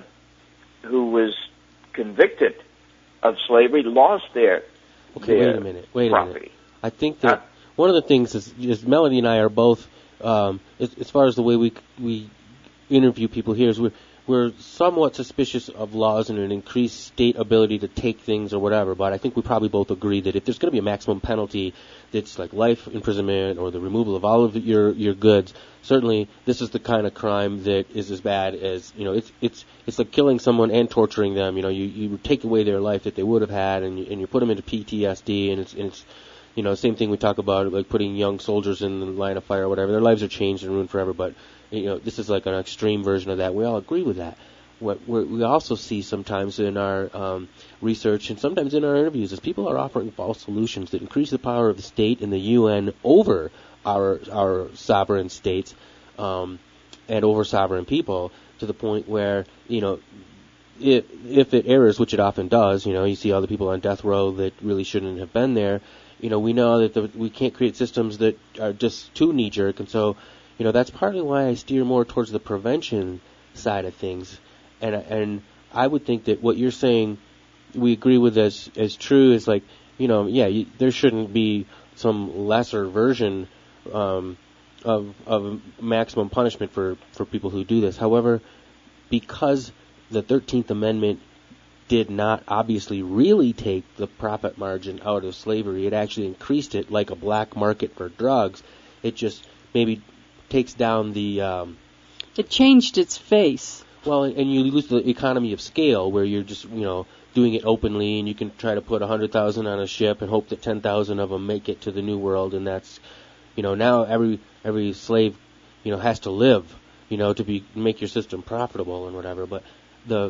who was convicted of slavery lost their Okay, their wait a minute. Wait property. a minute. I think that uh, one of the things is, is Melody and I are both, um, as, as far as the way we we interview people here, is we're we're somewhat suspicious of laws and an increased state ability to take things or whatever. But I think we probably both agree that if there's going to be a maximum penalty that's like life imprisonment or the removal of all of your your goods, certainly this is the kind of crime that is as bad as, you know, it's it's it's like killing someone and torturing them. You know, you you take away their life that they would have had, and you, and you put them into P T S D, and it's and it's you know, same thing we talk about, like putting young soldiers in the line of fire or whatever. Their lives are changed and ruined forever, but you know, this is like an extreme version of that. We all agree with that. What we're, we also see sometimes in our um, research and sometimes in our interviews is people are offering false solutions that increase the power of the state and the U N over our our sovereign states um, and over sovereign people, to the point where, you know, if, if it errs, which it often does, you know, you see all the people on death row that really shouldn't have been there. You know, we know that the, we can't create systems that are just too knee-jerk, and so, you know, that's partly why I steer more towards the prevention side of things. And and I would think that what you're saying, we agree with as as true, is like, you know, yeah, you, there shouldn't be some lesser version um, of of maximum punishment for, for people who do this. However, because the thirteenth Amendment did not obviously really take the profit margin out of slavery, it actually increased it like a black market for drugs. It just maybe takes down the... Um, it changed its face. Well, and you lose the economy of scale, where you're just, you know, doing it openly, and you can try to put one hundred thousand on a ship and hope that ten thousand of them make it to the New World, and that's, you know, now every every slave, you know, has to live, you know, to be make your system profitable and whatever. But the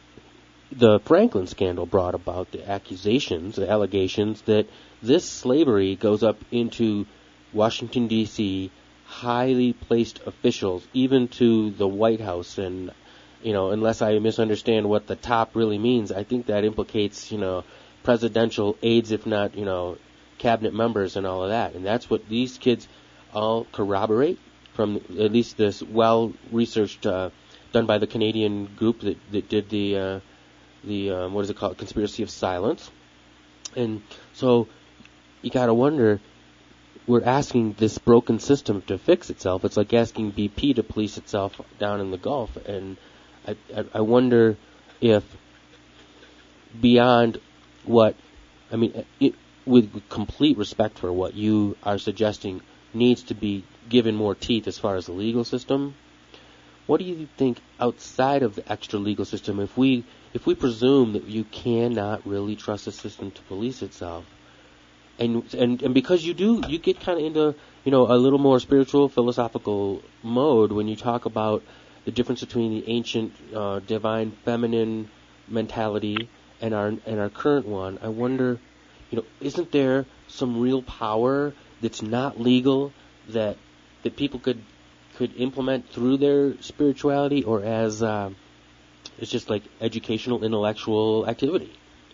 the Franklin scandal brought about the accusations, the allegations that this slavery goes up into Washington, D C, highly placed officials, even to the White House, and, you know, unless I misunderstand what the top really means, I think that implicates, you know, presidential aides, if not, you know, cabinet members and all of that. And that's what these kids all corroborate from at least this well-researched, uh, done by the Canadian group that, that did the, uh, the um, what is it called, Conspiracy of Silence. And so you got to wonder, we're asking this broken system to fix itself. It's like asking B P to police itself down in the Gulf. And I, I, I wonder if beyond what, I mean, it, with complete respect for what you are suggesting needs to be given more teeth as far as the legal system, what do you think outside of the extra legal system, if we if we presume that you cannot really trust the system to police itself, and and, and because you do, you get kind of into, you know, a little more spiritual, philosophical mode when you talk about the difference between the ancient uh, divine feminine mentality and our and our current one. I wonder, you know, isn't there some real power that's not legal that that people could could implement through their spirituality, or as uh, it's just like educational, intellectual activity?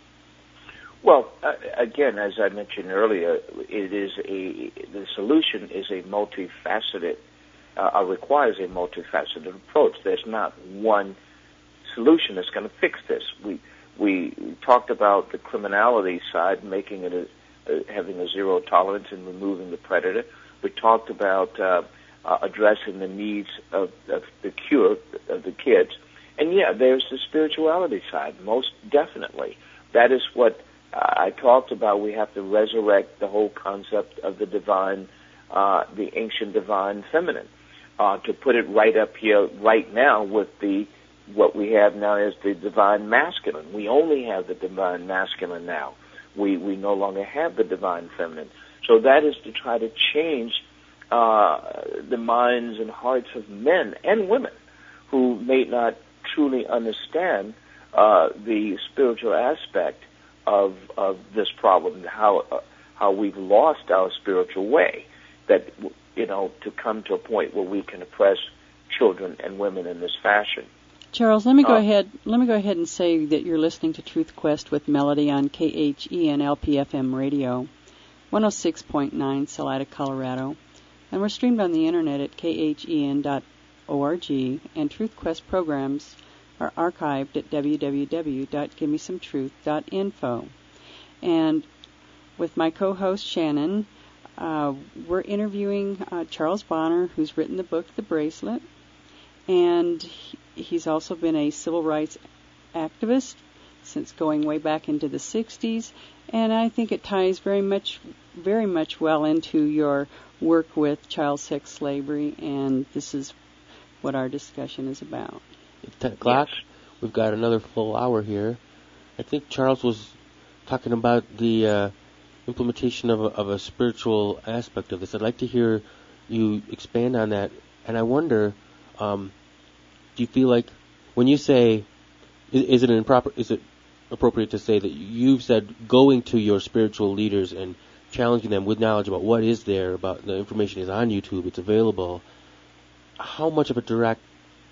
Well, uh, again, as I mentioned earlier, it is a the solution is a multifaceted, uh, requires a multifaceted approach. There's not one solution that's going to fix this. We we talked about the criminality side, making it a, a, having a zero tolerance and removing the predator. We talked about uh, uh, addressing the needs of, of the cure of the kids, and yeah, there's the spirituality side, most definitely. That is what uh, I talked about. We have to resurrect the whole concept of the divine, uh, the ancient divine feminine, uh, to put it right up here, right now, with the what we have now as the divine masculine. We only have the divine masculine now. We we no longer have the divine feminine. So that is to try to change uh, the minds and hearts of men and women who may not truly understand uh, the spiritual aspect of of this problem, how uh, how we've lost our spiritual way. That, you know, to come to a point where we can oppress children and women in this fashion. Charles, let me go uh, ahead. Let me go ahead and say that you're listening to Truth Quest with Melody on K H E N L P F M radio, one oh six point nine, Salida, Colorado, and we're streamed on the internet at K H E N dot org. And Truth Quest programs are archived at w w w dot give me some truth dot info. And with my co-host Shannon, uh, we're interviewing uh, Charles Bonner, who's written the book The Bracelet, and he, he's also been a civil rights activist since going way back into the sixties, and I think it ties very much, very much well into your work with child sex slavery, and this is what our discussion is about. It's ten o'clock. Yes. We've got another full hour here. I think Charles was talking about the uh, implementation of a, of a spiritual aspect of this. I'd like to hear you expand on that, and I wonder, um, do you feel like when you say, is, is it an improper, is it appropriate to say that you've said going to your spiritual leaders and challenging them with knowledge about what is there, about the information is on YouTube, it's available, how much of a direct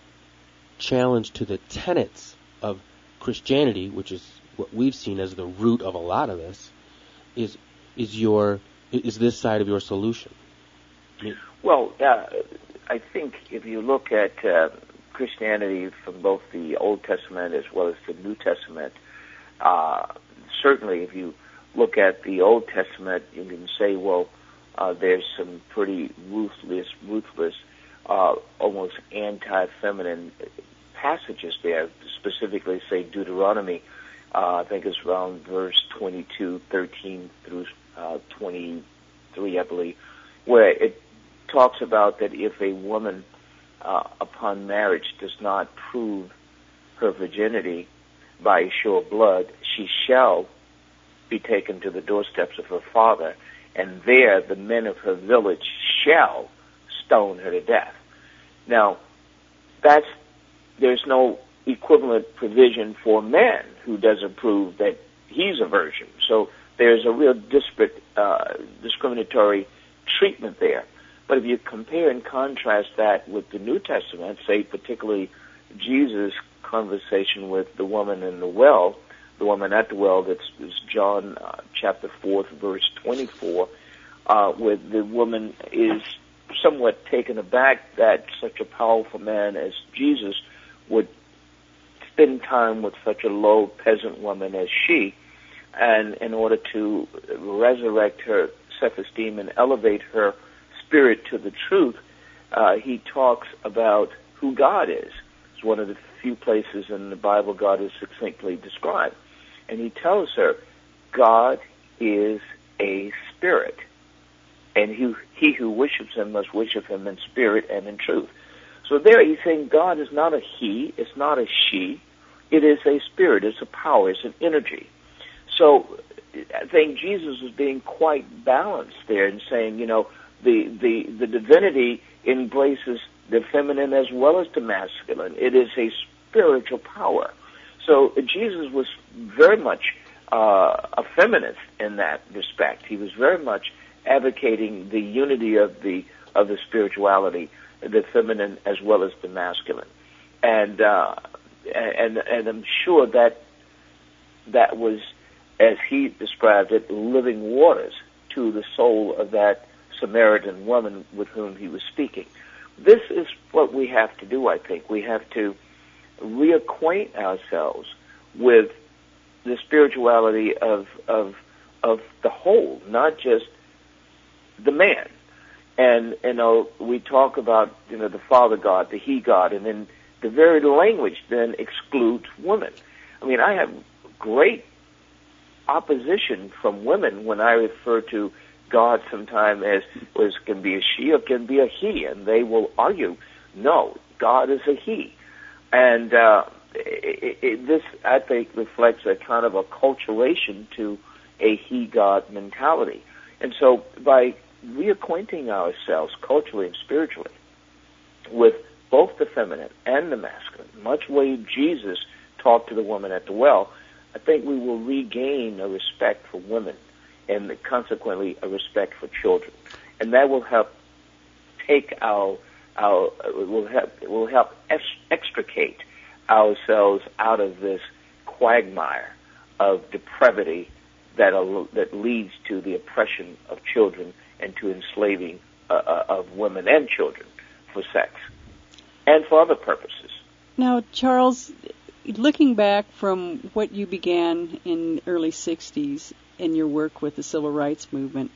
challenge to the tenets of Christianity, which is what we've seen as the root of a lot of this, is is your is this side of your solution? I mean, well, uh, I think if you look at uh, Christianity from both the Old Testament as well as the New Testament, uh, certainly if you look at the Old Testament, you can say, well, uh, there's some pretty ruthless, ruthless, uh, almost anti-feminine passages there, specifically, say, Deuteronomy, uh, I think it's around verse twenty-two, thirteen through uh, twenty-three, I believe, where it talks about that if a woman, uh, upon marriage, does not prove her virginity by a show of blood, she shall be taken to the doorsteps of her father, and there the men of her village shall stone her to death. Now, that's there's no equivalent provision for man who doesn't prove that he's a virgin. So there's a real disparate, uh, discriminatory treatment there. But if you compare and contrast that with the New Testament, say particularly Jesus' conversation with the woman in the well, the woman at the well, that's is John uh, chapter four, verse twenty-four, uh, where the woman is somewhat taken aback that such a powerful man as Jesus would spend time with such a low peasant woman as she, and in order to resurrect her self-esteem and elevate her spirit to the truth, uh, he talks about who God is. It's one of the few places in the Bible God is succinctly described. And he tells her, God is a spirit, and he, he who worships him must worship him in spirit and in truth. So there he's saying God is not a he, it's not a she, it is a spirit, it's a power, it's an energy. So I think Jesus is being quite balanced there in saying, you know, the, the, the divinity embraces the feminine as well as the masculine. It is a spiritual power. So Jesus was very much uh, a feminist in that respect. He was very much advocating the unity of the of the spirituality, the feminine as well as the masculine, and uh, and and I'm sure that that was, as he described it, living waters to the soul of that Samaritan woman with whom he was speaking. This is what we have to do, I think. We have to reacquaint ourselves with the spirituality of of of the whole, not just the man. And, you know, we talk about, you know, the Father God, the He God, and then the very language then excludes women. I mean, I have great opposition from women when I refer to God sometimes as, as can be a she or can be a he, and they will argue, no, God is a he. And uh, it, it, this, I think, reflects a kind of a culturation to a he-God mentality. And so by reacquainting ourselves culturally and spiritually with both the feminine and the masculine, much way Jesus talked to the woman at the well, I think we will regain a respect for women and consequently a respect for children. And that will help take our, our will help, will help extricate ourselves out of this quagmire of depravity that, that leads to the oppression of children and to enslaving uh, of women and children for sex and for other purposes. Now, Charles, looking back from what you began in the early sixties in your work with the civil rights movement,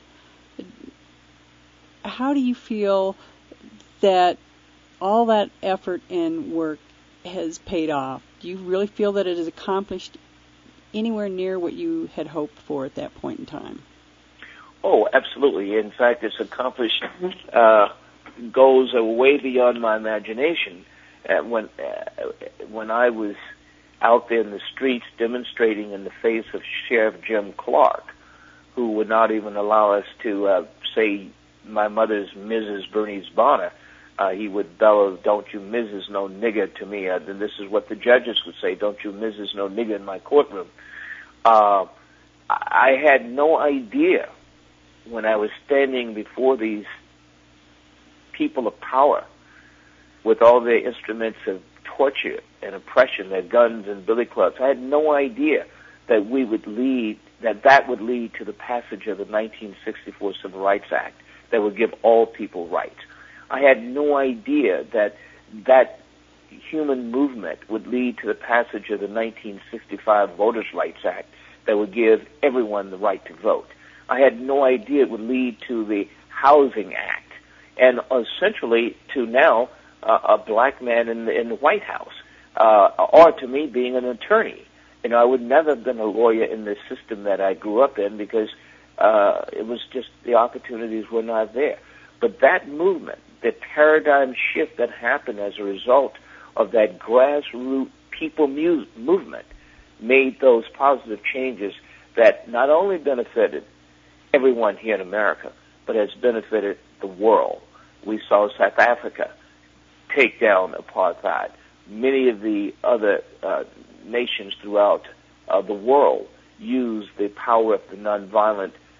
how do you feel that all that effort and work has paid off? Do you really feel that it has accomplished anywhere near what you had hoped for at that point in time? Oh, absolutely. In fact, it's accomplished uh, goals way beyond my imagination. Uh, when uh, when I was out there in the streets demonstrating in the face of Sheriff Jim Clark, who would not even allow us to uh, say my mother's Missus Bernice Bonner, uh, he would bellow, "Don't you Missus no nigger to me." Uh, and this is what the judges would say, "Don't you Missus no nigger in my courtroom." Uh, I had no idea when I was standing before these people of power with all their instruments of torture and oppression, their guns and billy clubs. I had no idea that we would lead, that that would lead to the passage of the nineteen sixty-four Civil Rights Act that would give all people rights. I had no idea that that human movement would lead to the passage of the nineteen sixty-five Voters' Rights Act that would give everyone the right to vote. I had no idea it would lead to the Housing Act and essentially to now uh, a black man in the, in the White House, uh, or to me being an attorney. You know, I would never have been a lawyer in the system that I grew up in because uh, it was just the opportunities were not there. But that movement, the paradigm shift that happened as a result of that grassroots people mu- movement made those positive changes that not only benefited everyone here in America, but has benefited the world. We saw South Africa take down apartheid. Many of the other uh, nations throughout uh, the world use the power of the nonviolent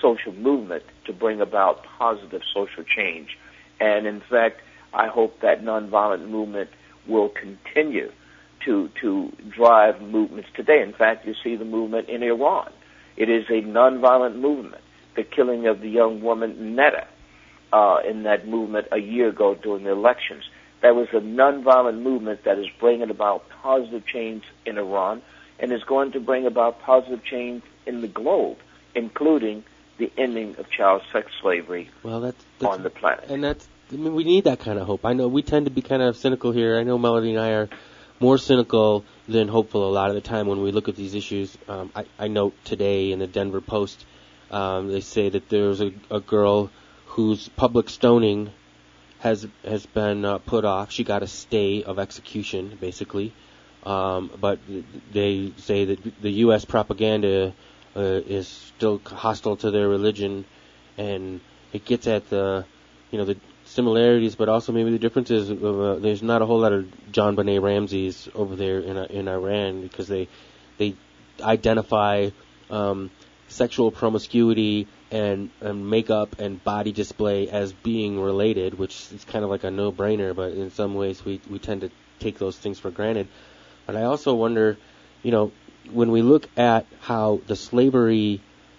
social movement to bring about positive social change. And in fact, I hope that nonviolent movement will continue to to drive movements today. In fact, you see the movement in Iran. It is a nonviolent movement. The killing of the young woman Netta uh, in that movement a year ago during the elections. That was a nonviolent movement that is bringing about positive change in Iran and is going to bring about positive change in the globe, including the ending of child sex slavery well, that's, that's, on the planet. And that's, I mean, we need that kind of hope. I know we tend to be kind of cynical here. I know Melody and I are more cynical than hopeful a lot of the time when we look at these issues. Um, I, I note today in the Denver Post, um, they say that there's a, a girl whose public stoning has has been uh, put off. She got a stay of execution, basically. Um, but they say that the U S propaganda uh, is still hostile to their religion, and it gets at the, you know, the similarities, but also maybe the differences. Of, uh, there's not a whole lot of John Benet Ramseys over there in uh, in Iran because they they identify um, sexual promiscuity and, and makeup and body display as being related, which is kind of like a no-brainer, but in some ways we we tend to take those things for granted. But I also wonder, you know, when we look at how the slavery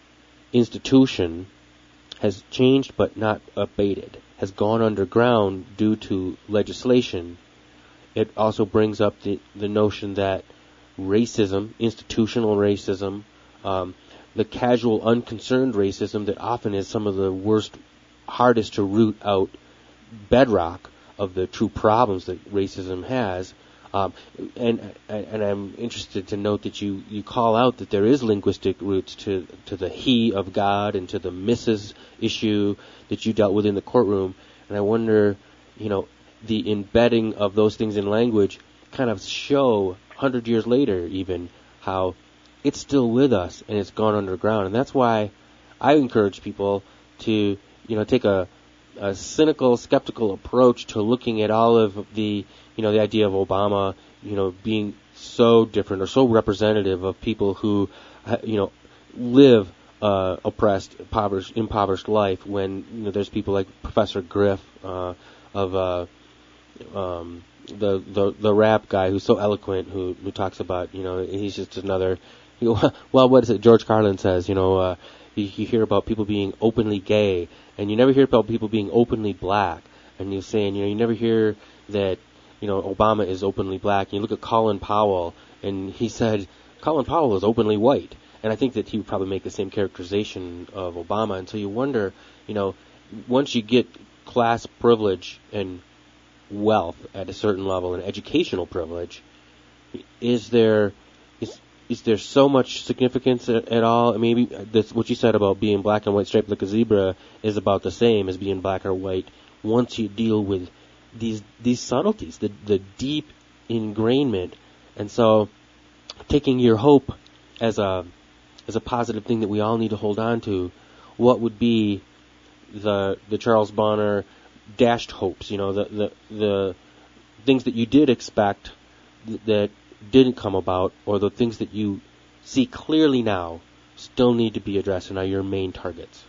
institution has changed but not abated, has gone underground due to legislation, it also brings up the, the notion that racism, institutional racism, um, the casual, unconcerned racism that often is some of the worst, hardest to root out bedrock of the true problems that racism has. Um, and and I'm interested to note that you, you call out that there is linguistic roots to to the he of God and to the Missus issue that you dealt with in the courtroom. And I wonder, you know, the embedding of those things in language kind of show, one hundred years later even, how it's still with us and it's gone underground. And that's why I encourage people to, you know, take a, a cynical, skeptical approach to looking at all of the, you know, the idea of Obama, you know, being so different or so representative of people who, you know, live uh, oppressed, impoverished, impoverished life when, you know, there's people like Professor Griff uh, of uh, um, the, the the rap guy who's so eloquent, who, who talks about, you know, he's just another, you know, well, what is it? George Carlin says, you know, uh, you, you hear about people being openly gay, and you never hear about people being openly black. And you're saying, you know, you never hear that, you know, Obama is openly black. And you look at Colin Powell, and he said Colin Powell is openly white. And I think that he would probably make the same characterization of Obama. And so you wonder, you know, once you get class privilege and wealth at a certain level and educational privilege, is there is is there so much significance at, at all? I mean, maybe this, what you said about being black and white striped like a zebra is about the same as being black or white once you deal with these these subtleties, the the deep ingrainment. And so taking your hope as a as a positive thing that we all need to hold on to, what would be the the Charles Bonner dashed hopes, you know, the the, the things that you did expect th- that didn't come about, or the things that you see clearly now still need to be addressed and are your main targets?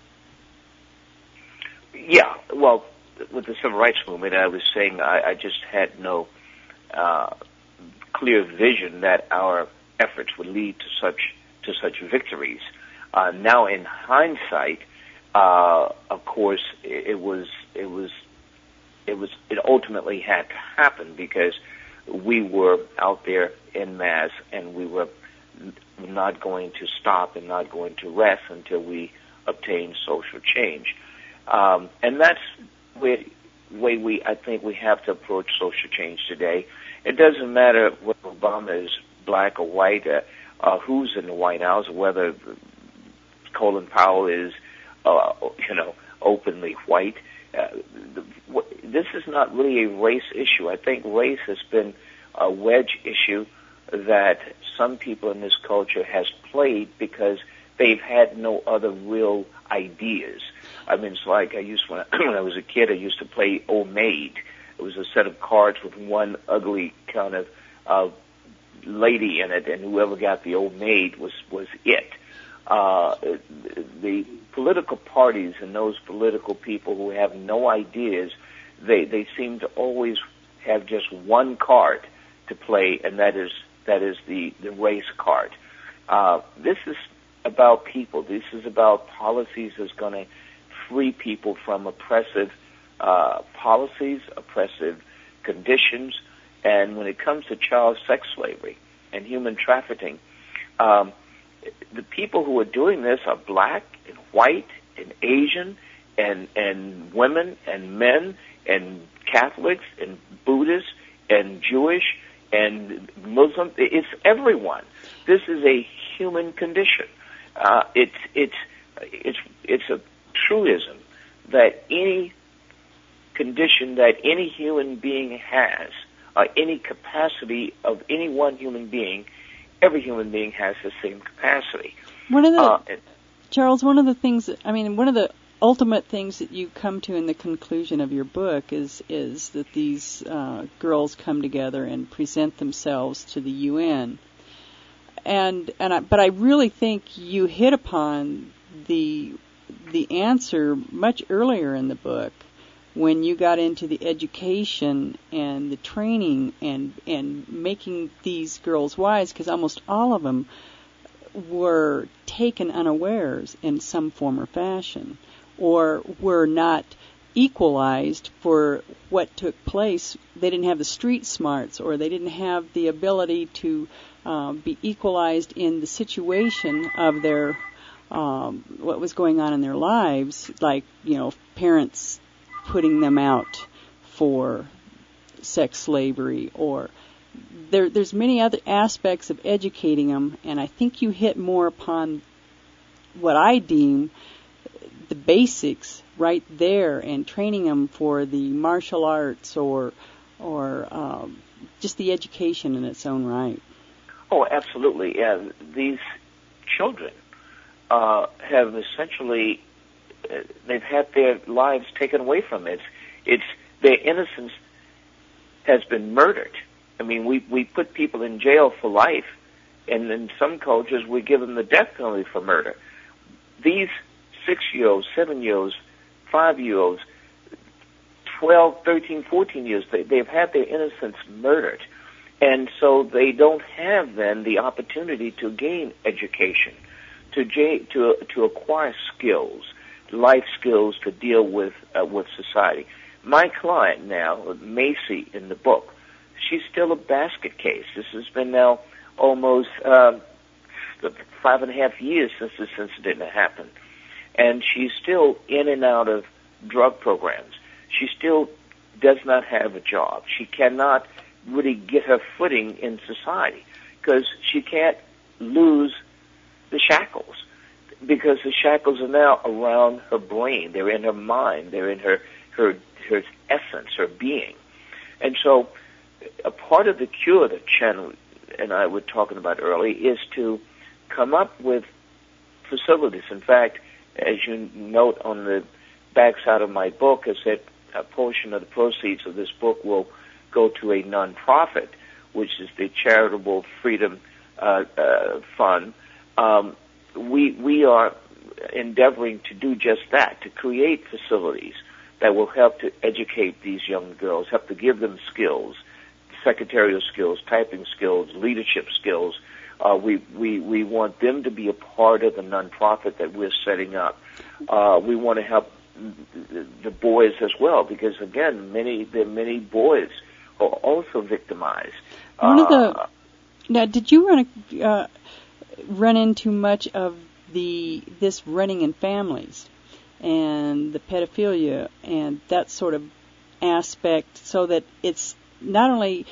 Yeah, well, with the civil rights movement, I was saying I, I just had no uh, clear vision that our efforts would lead to such to such victories. Uh, now, in hindsight, uh, of course, it, it was it was it was it ultimately had to happen because we were out there en masse, and we were not going to stop and not going to rest until we obtained social change. Um, and that's the way we, I think, we have to approach social change today. It doesn't matter whether Obama is black or white, uh, uh, who's in the White House, whether Colin Powell is, uh, you know, openly white. Uh, the, this is not really a race issue. I think race has been a wedge issue that some people in this culture has played because they've had no other real ideas. I mean, it's like I used when I, when I was a kid, I used to play Old Maid. It was a set of cards with one ugly kind of uh, lady in it, and whoever got the Old Maid was was it. Uh, the political parties and those political people who have no ideas, they they seem to always have just one card to play, and that is that is the the race card. Uh, this is about people. This is about policies that's going to free people from oppressive uh, policies, oppressive conditions, and when it comes to child sex slavery and human trafficking, um, the people who are doing this are black and white and Asian and and women and men and Catholics and Buddhists and Jewish and Muslim. It's everyone. This is a human condition. Uh, it's it's it's it's a truism that any condition that any human being has, uh, any capacity of any one human being, every human being has the same capacity. One of the uh, Charles, one of the things, I mean, one of the ultimate things that you come to in the conclusion of your book is is that these uh, girls come together and present themselves to the U N. And and I, but I really think you hit upon the the answer much earlier in the book when you got into the education and the training and and making these girls wise, because almost all of them were taken unawares in some form or fashion, or were not equalized for what took place. They didn't have the street smarts, or they didn't have the ability to uh, be equalized in the situation of their um, what was going on in their lives, like, you know, parents putting them out for sex slavery, or there, there's many other aspects of educating them, and I think you hit more upon what I deem the basics right there, and training them for the martial arts or or um, just the education in its own right. Oh, absolutely. Yeah, these children uh, have essentially uh, they've had their lives taken away from it. It's, it's their innocence has been murdered. I mean, we we put people in jail for life, and in some cultures we give them the death penalty for murder. These six-year-olds, seven-year-olds, five-year-olds, twelve, thirteen, fourteen years, they, they've had their innocence murdered. And so they don't have, then, the opportunity to gain education, to to to acquire skills, life skills to deal with uh, with society. My client now, Macy, in the book, she's still a basket case. This has been now almost uh, five and a half years since this incident happened. And she's still in and out of drug programs. She still does not have a job. She cannot really get her footing in society because she can't lose the shackles, because the shackles are now around her brain. They're in her mind. They're in her, her, her essence, her being. And so a part of the cure that Chen and I were talking about earlier is to come up with facilities. In fact, as you note on the backside of my book, is that a portion of the proceeds of this book will go to a nonprofit, which is the Charitable Freedom uh, uh, Fund. Um, we we are endeavoring to do just that, to create facilities that will help to educate these young girls, help to give them skills, secretarial skills, typing skills, leadership skills. Uh, we, we, we want them to be a part of the nonprofit that we're setting up. Uh, we want to help the boys as well, because again, many there are many boys who are also victimized. One uh, of the now, did you run a, uh, run into much of the this running in families and the pedophilia and that sort of aspect, so that it's not only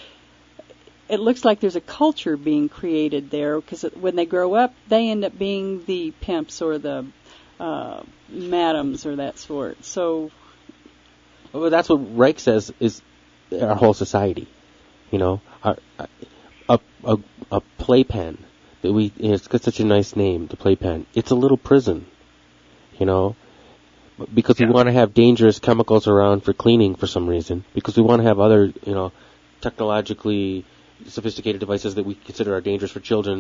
it looks like there's a culture being created there, because when they grow up, they end up being the pimps or the uh, madams or that sort. So, well, that's what Reich says is our whole society. You know, our, a a a playpen that we you know, it's got such a nice name, the playpen. It's a little prison. You know, because yeah. we want to have dangerous chemicals around for cleaning for some reason. Because we want to have other you know technologically sophisticated devices that we consider are dangerous for children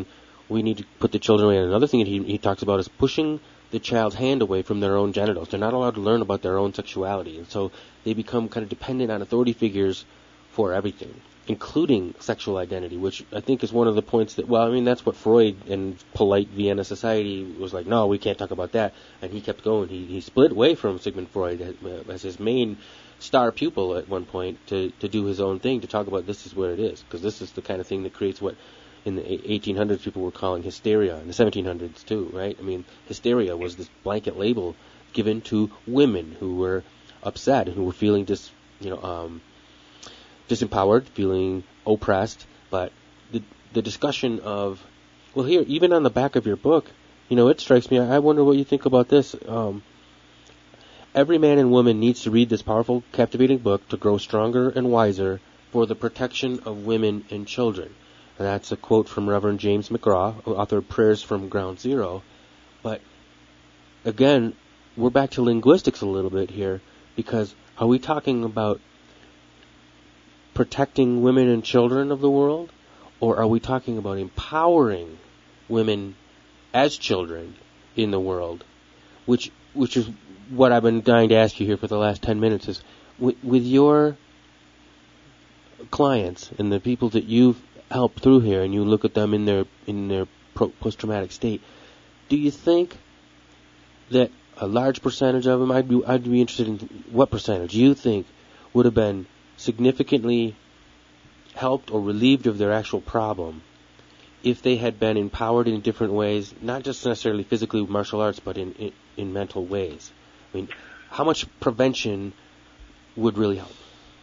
we need to put the children away. And another thing that he, he talks about is pushing the child's hand away from their own genitals. They're not allowed to learn about their own sexuality. And so they become kind of dependent on authority figures for everything, including sexual identity, which I think is one of the points that, well, I mean, that's what Freud and polite Vienna society was like, no, we can't talk about that. And he kept going. He, he split away from Sigmund Freud as his main star pupil at one point to, to do his own thing, to talk about this is where it is, because this is the kind of thing that creates what in the eighteen hundreds people were calling hysteria, in the seventeen hundreds too, right? I mean, hysteria was this blanket label given to women who were upset and who were feeling dis, you know, um, disempowered, feeling oppressed. But the the discussion of, well, here, even on the back of your book, you know, it strikes me, I wonder what you think about this. Um, every man and woman needs to read this powerful, captivating book to grow stronger and wiser for the protection of women and children. And that's a quote from Reverend James McGraw, who authored Prayers from Ground Zero. But again, we're back to linguistics a little bit here, because are we talking about protecting women and children of the world, or are we talking about empowering women as children in the world? Which which is what I've been dying to ask you here for the last ten minutes is, with, with your clients and the people that you've help through here, and you look at them in their in their post-traumatic state, do you think that a large percentage of them, I'd be I'd be interested in what percentage you think would have been significantly helped or relieved of their actual problem if they had been empowered in different ways, not just necessarily physically with martial arts, but in, in, in mental ways? I mean, how much prevention would really help?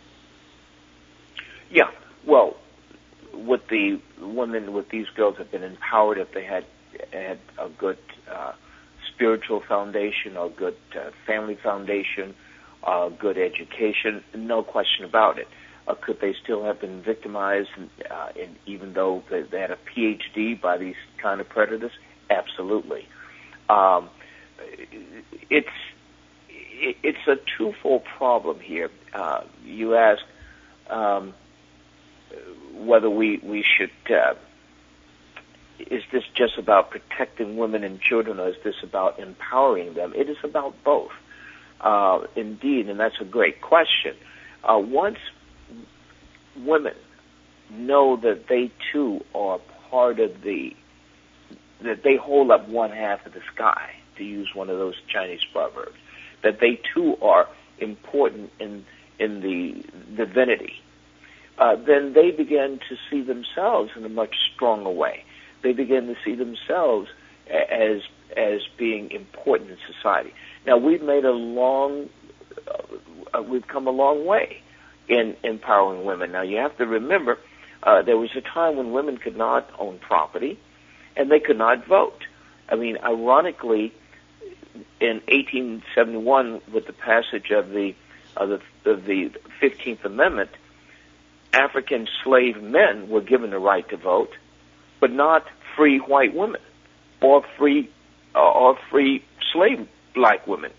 Yeah, well, with the women, with these girls have been empowered if they had had a good uh, spiritual foundation, a good uh, family foundation, uh, good education, no question about it. Uh, could they still have been victimized, uh, in, even though they, they had a P H D by these kind of predators? Absolutely. Um, it's it's a twofold problem here. Uh, you ask. Um, whether we, we should, uh, is this just about protecting women and children, or is this about empowering them? It is about both, uh, indeed, and that's a great question. Uh, once women know that they too are part of the, that they hold up one half of the sky, to use one of those Chinese proverbs, that they too are important in, in the divinity, Uh, then they begin to see themselves in a much stronger way. They begin to see themselves as as being important in society. Now, we've made a long, uh, we've come a long way in empowering women. Now, you have to remember, uh, there was a time when women could not own property, and they could not vote. I mean, ironically, in eighteen seventy-one, with the passage of the of the, of the fifteenth Amendment, African slave men were given the right to vote, but not free white women or free uh, or free slave black women.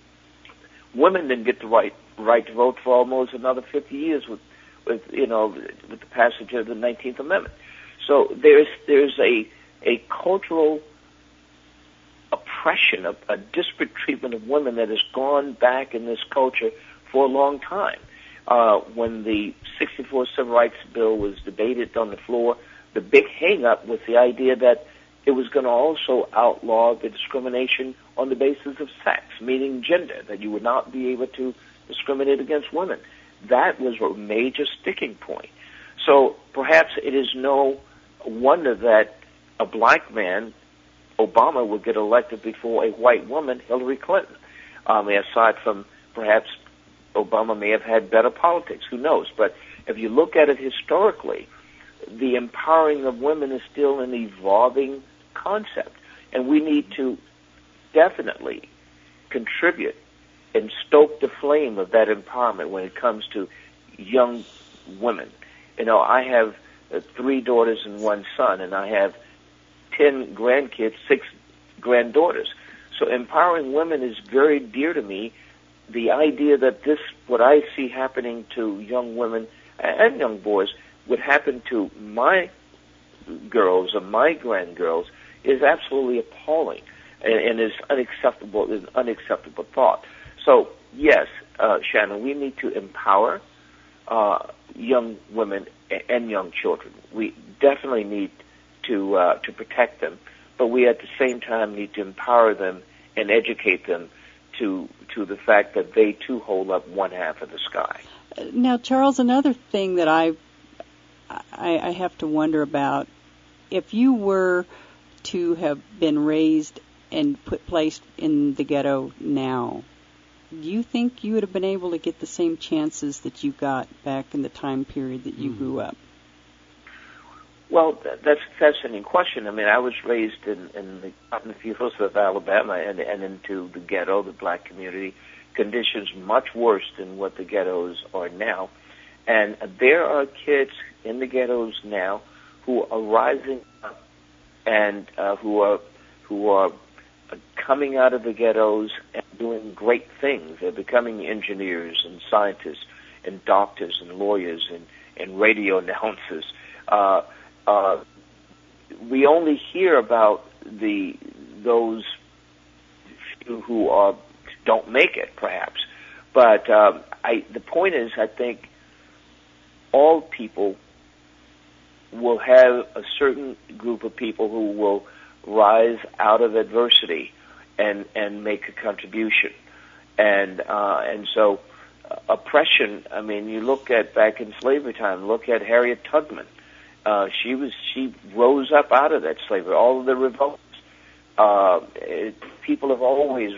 Women didn't get the right right to vote for almost another fifty years with, with you know, with the passage of the nineteenth Amendment. So there's there's a a cultural oppression, a, a disparate treatment of women that has gone back in this culture for a long time. Uh, when the sixty-four Civil Rights Bill was debated on the floor, the big hang-up was the idea that it was going to also outlaw the discrimination on the basis of sex, meaning gender, that you would not be able to discriminate against women. That was a major sticking point. So perhaps it is no wonder that a black man, Obama, would get elected before a white woman, Hillary Clinton. Um, aside from perhaps Obama may have had better politics, who knows? But if you look at it historically, the empowering of women is still an evolving concept, and we need to definitely contribute and stoke the flame of that empowerment when it comes to young women. You know, I have uh, three daughters and one son, and I have ten grandkids, six granddaughters. So empowering women is very dear to me. The idea that this, what I see happening to young women and young boys, would happen to my girls or migrant girls is absolutely appalling, and, and is unacceptable. Is an unacceptable thought. So yes, uh, Shannon, we need to empower uh, young women and young children. We definitely need to uh, to protect them, but we at the same time need to empower them and educate them to to the fact that they too hold up one half of the sky. Now, Charles, another thing that I, I I have to wonder about, if you were to have been raised and put placed in the ghetto now, do you think you would have been able to get the same chances that you got back in the time period that you mm. grew up? Well, that's a fascinating question. I mean, I was raised in, in the cotton fields of Alabama and, and into the ghetto, the black community, conditions much worse than what the ghettos are now. And there are kids in the ghettos now who are rising up and uh, who are who are coming out of the ghettos and doing great things. They're becoming engineers and scientists and doctors and lawyers and, and radio announcers. Uh, uh, we only hear about the those few who are don't make it, perhaps. But um, I, the point is, I think all people will have a certain group of people who will rise out of adversity and and make a contribution. And uh, and so uh, oppression, I mean, you look at back in slavery time, look at Harriet Tubman. Uh, she was she rose up out of that slavery, all of the revolts. Uh, it, people have always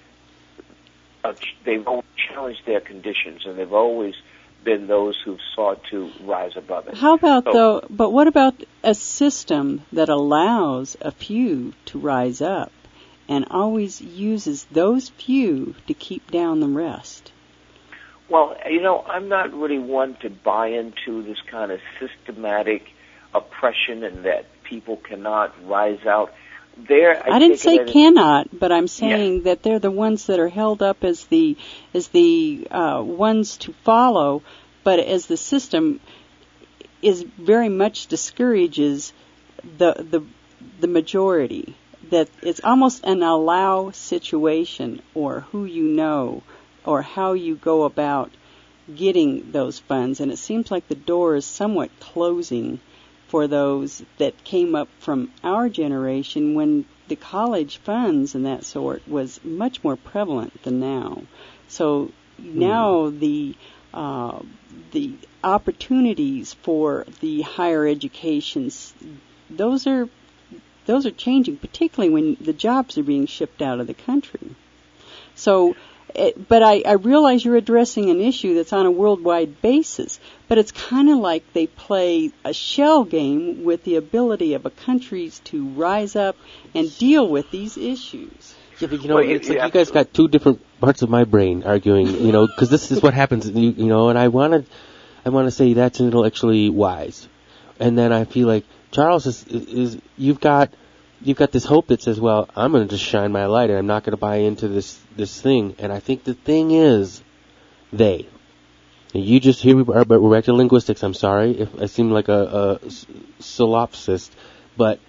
uh, they've always challenged their conditions, and they've always been those who've sought to rise above it. How about so, though? But what about a system that allows a few to rise up and always uses those few to keep down the rest? Well, you know, I'm not really one to buy into this kind of systematic oppression and that people cannot rise out. There, I, I didn't say cannot, but I'm saying yeah. that they're the ones that are held up as the as the uh, ones to follow, but as the system is very much discourages the the the majority. That it's almost an allow situation, or who you know, or how you go about getting those funds, and it seems like the door is somewhat closing for those that came up from our generation when the college funds and that sort was much more prevalent than now. So now mm. the uh, the opportunities for the higher educations, those are those are changing, particularly when the jobs are being shipped out of the country. So. It, but I, I realize you're addressing an issue that's on a worldwide basis, but it's kind of like they play a shell game with the ability of a countries to rise up and deal with these issues. Yeah, but you know, well, it's yeah, like you guys got two different parts of my brain arguing, you know, because this is what happens, you, you know, and I want to I want to say that's intellectually wise. And then I feel like Charles is, is you've got You've got this hope that says, well, I'm going to just shine my light and I'm not going to buy into this this thing. And I think the thing is, they. And you just, here we are, but we're back to linguistics. I'm sorry if I seem like a, a solipsist, but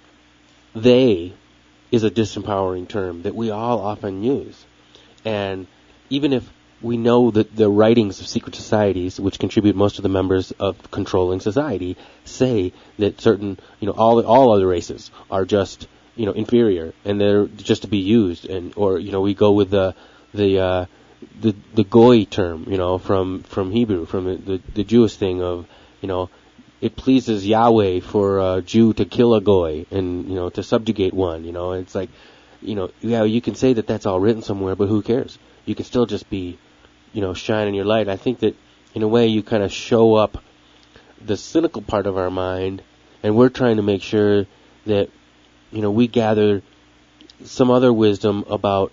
they is a disempowering term that we all often use. And even if we know that the writings of secret societies, which contribute most of the members of controlling society, say that certain, you know, all all other races are just, you know, inferior and they're just to be used, and or you know, we go with the the uh, the the goy term, you know, from from Hebrew, from the, the the Jewish thing of, you know, it pleases Yahweh for a Jew to kill a goy and, you know, to subjugate one, you know, it's like, you know, yeah, you can say that that's all written somewhere, but who cares? You can still just be, you know, shining your light. I think that, in a way, you kind of show up the cynical part of our mind, and we're trying to make sure that, you know, we gather some other wisdom about,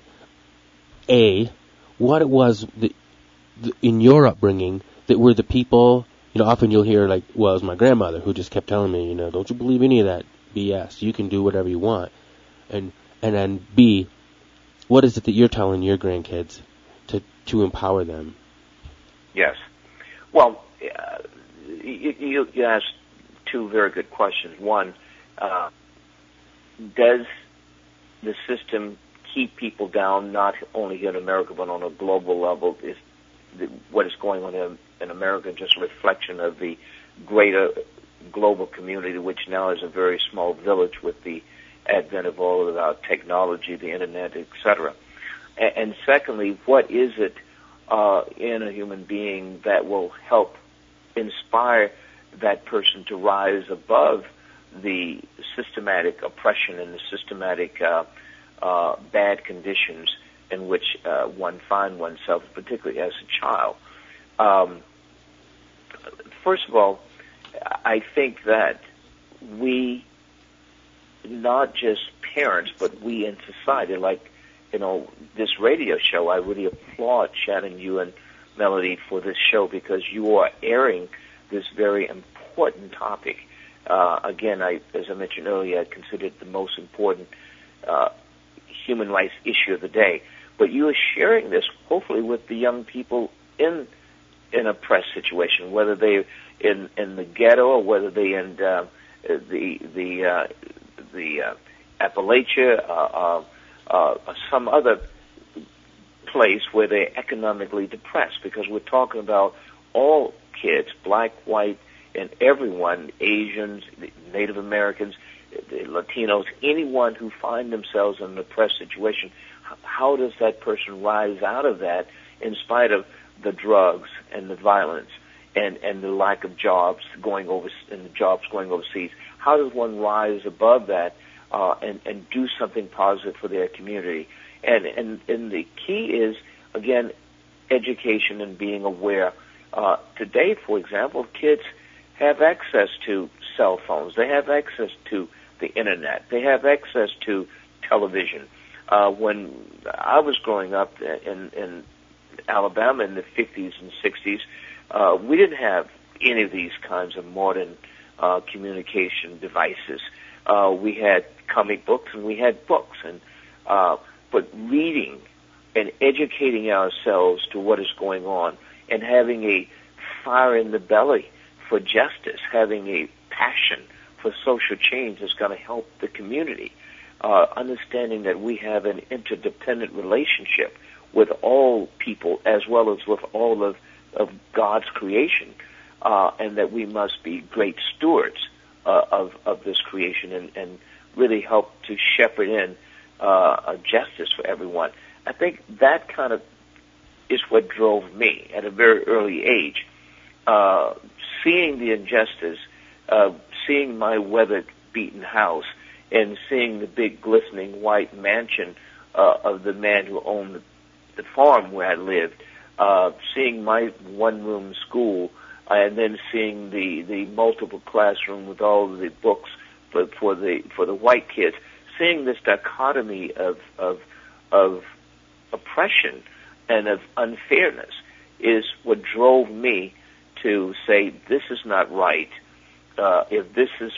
A, what it was that, the, in your upbringing that were the people, you know, often you'll hear, like, well, it was my grandmother who just kept telling me, you know, don't you believe any of that B S. You can do whatever you want. And, and then, B, what is it that you're telling your grandkids to to empower them? Yes. Well, uh, you, you, you asked two very good questions. One, uh, does the system keep people down, not only here in America, but on a global level? Is the, what is going on in, in America just a reflection of the greater global community, which now is a very small village with the advent of all of our technology, the internet, et cetera? And, and secondly, what is it uh, in a human being that will help inspire that person to rise above the systematic oppression and the systematic uh, uh, bad conditions in which uh, one finds oneself, particularly as a child? Um, first of all, I think that we, not just parents, but we in society, like, you know, this radio show, I really applaud Shannon, you and Melody for this show, because you are airing this very important topic. Uh, again, I, as I mentioned earlier, I consider it the most important uh, human rights issue of the day. But you are sharing this, hopefully, with the young people in in a oppressed situation, whether they're in, in the ghetto or whether they're in uh, the the uh, the uh, Appalachia, uh, uh, uh, some other place where they're economically depressed, because we're talking about all kids, black, white, and everyone, Asians, Native Americans, Latinos, anyone who find themselves in an oppressed situation. How does that person rise out of that in spite of the drugs and the violence and, and the lack of jobs going over and the jobs going overseas? How does one rise above that uh, and, and do something positive for their community? And, and, and the key is, again, education and being aware. Uh, today, for example, kids have access to cell phones. They have access to the Internet. They have access to television. Uh, when I was growing up in, in Alabama in the fifties and sixties, uh, we didn't have any of these kinds of modern uh, communication devices. Uh, we had comic books and we had books, and uh, but reading and educating ourselves to what is going on and having a fire in the belly for justice, having a passion for social change is going to help the community. Uh, understanding that we have an interdependent relationship with all people as well as with all of, of God's creation, uh, and that we must be great stewards uh, of, of this creation and, and really help to shepherd in uh, a justice for everyone. I think that kind of is what drove me at a very early age, uh, seeing the injustice, uh, seeing my weather-beaten house, and seeing the big glistening white mansion uh, of the man who owned the, the farm where I lived, uh, seeing my one-room school, uh, and then seeing the, the multiple classroom with all of the books for, for the for the white kids, seeing this dichotomy of of of oppression and of unfairness is what drove me to say, this is not right. Uh, if this is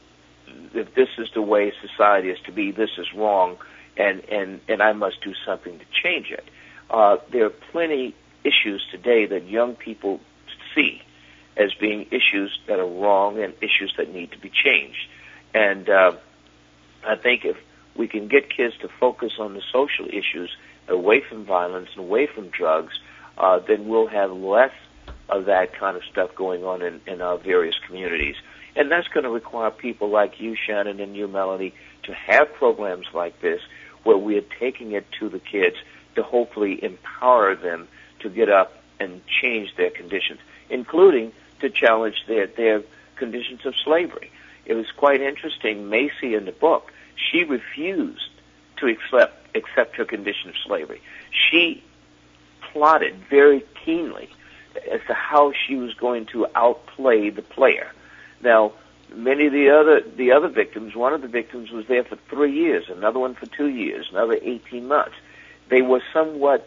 if this is the way society is to be, this is wrong, and, and, and I must do something to change it. Uh, there are plenty issues today that young people see as being issues that are wrong and issues that need to be changed. And uh, I think if we can get kids to focus on the social issues, away from violence and away from drugs, uh, then we'll have less of that kind of stuff going on in, in our various communities. And that's going to require people like you, Shannon, and you, Melanie, to have programs like this where we are taking it to the kids to hopefully empower them to get up and change their conditions, including to challenge their, their conditions of slavery. It was quite interesting. Macy, in the book, she refused to accept, accept her condition of slavery. She plotted very keenly as to how she was going to outplay the player. Now, many of the other the other victims, one of the victims was there for three years, another one for two years, another eighteen months. They were somewhat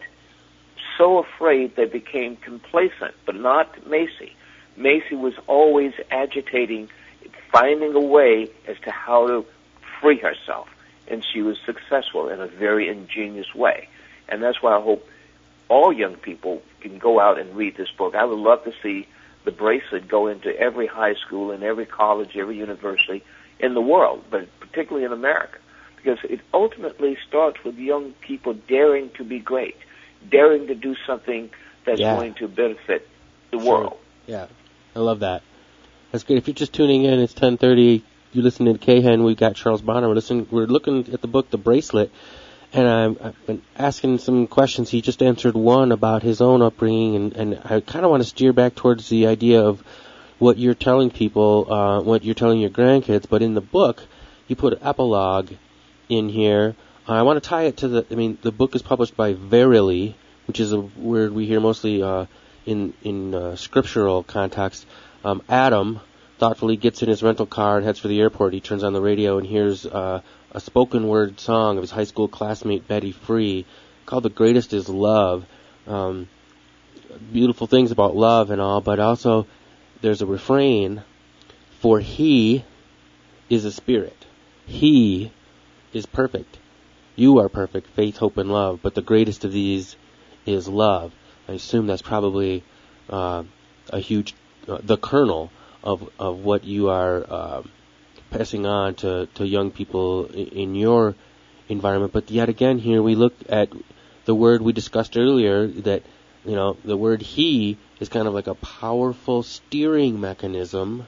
so afraid they became complacent, but not Macy. Macy was always agitating, finding a way as to how to free herself, and she was successful in a very ingenious way. And that's why I hope all young people can go out and read this book. I would love to see the bracelet go into every high school and every college, every university in the world, but particularly in America, because it ultimately starts with young people daring to be great, daring to do something that's yeah. going to benefit the sure. world. Yeah, I love that. That's good. If you're just tuning in, it's ten thirty. You're listening to K-Hen. We got Charles Bonner. We're listening. We're looking at the book, The Bracelet, and I'm, I've been asking some questions. He just answered one about his own upbringing, and, and I kind of want to steer back towards the idea of what you're telling people, uh, what you're telling your grandkids. But in the book, you put an epilogue in here. Uh, I want to tie it to the. I mean, the book is published by Verily, which is a word we hear mostly uh, in in uh, scriptural context. Um, Adam thoughtfully gets in his rental car and heads for the airport. He turns on the radio and hears uh, a spoken word song of his high school classmate Betty Free called "The Greatest Is Love." Um, beautiful things about love and all, but also there's a refrain: "For He is a spirit. He is perfect. You are perfect, faith, hope, and love, but the greatest of these is love." I assume that's probably uh, a huge, uh, the kernel of of what you are uh, passing on to, to young people in, in your environment. But yet again, here we look at the word we discussed earlier, that, you know, the word he is kind of like a powerful steering mechanism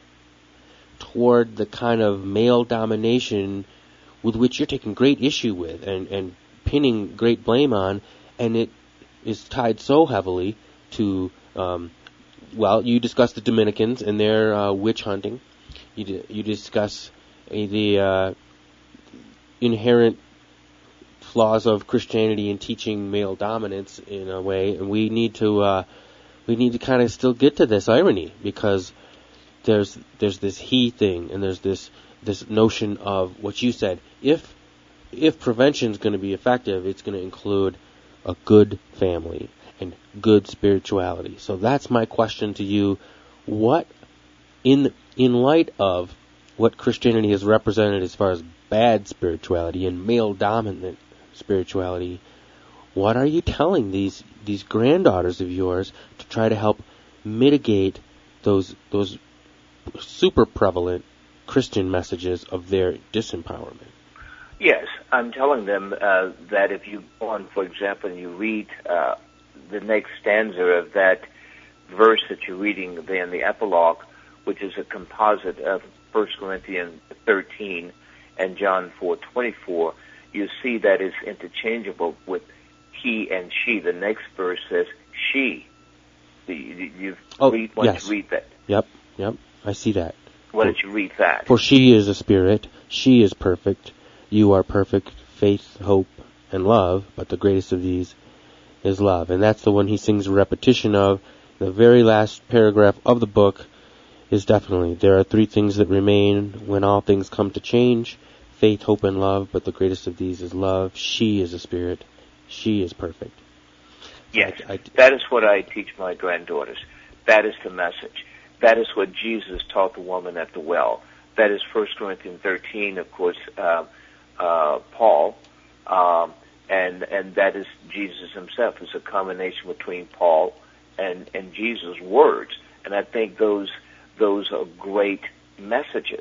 toward the kind of male domination with which you're taking great issue with and, and pinning great blame on, and it is tied so heavily to, um, well, you discuss the Dominicans and their uh, witch hunting. You d- you discuss uh, the uh, inherent flaws of Christianity in teaching male dominance in a way, and we need to uh, we need to kind of still get to this irony, because there's there's this he thing, and there's this this notion of what you said. If if prevention is going to be effective, it's going to include a good family and good spirituality. So that's my question to you. What, in in light of what Christianity has represented as far as bad spirituality and male-dominant spirituality, what are you telling these these granddaughters of yours to try to help mitigate those those super prevalent Christian messages of their disempowerment? Yes, I'm telling them uh, that if you go on, for example, and you read uh, the next stanza of that verse that you're reading there in the epilogue, which is a composite of First Corinthians thirteen and John four twenty-four, you see that it's interchangeable with he and she. The next verse says she. You, you oh, read, once yes. you read that. Yep, yep, I see that. Why For, don't you read that? For she is a spirit, she is perfect, you are perfect, faith, hope, and love, but the greatest of these is love. And that's the one he sings a repetition of. The very last paragraph of the book is definitely, there are three things that remain when all things come to change: faith, hope, and love, but the greatest of these is love. She is a spirit, she is perfect. Yes, I, I, that is what I teach my granddaughters. That is the message. That is what Jesus taught the woman at the well. That is First Corinthians thirteen, of course, uh, uh, Paul, um, and and that is Jesus himself. It's a combination between Paul and, and Jesus' words. And I think those those are great messages.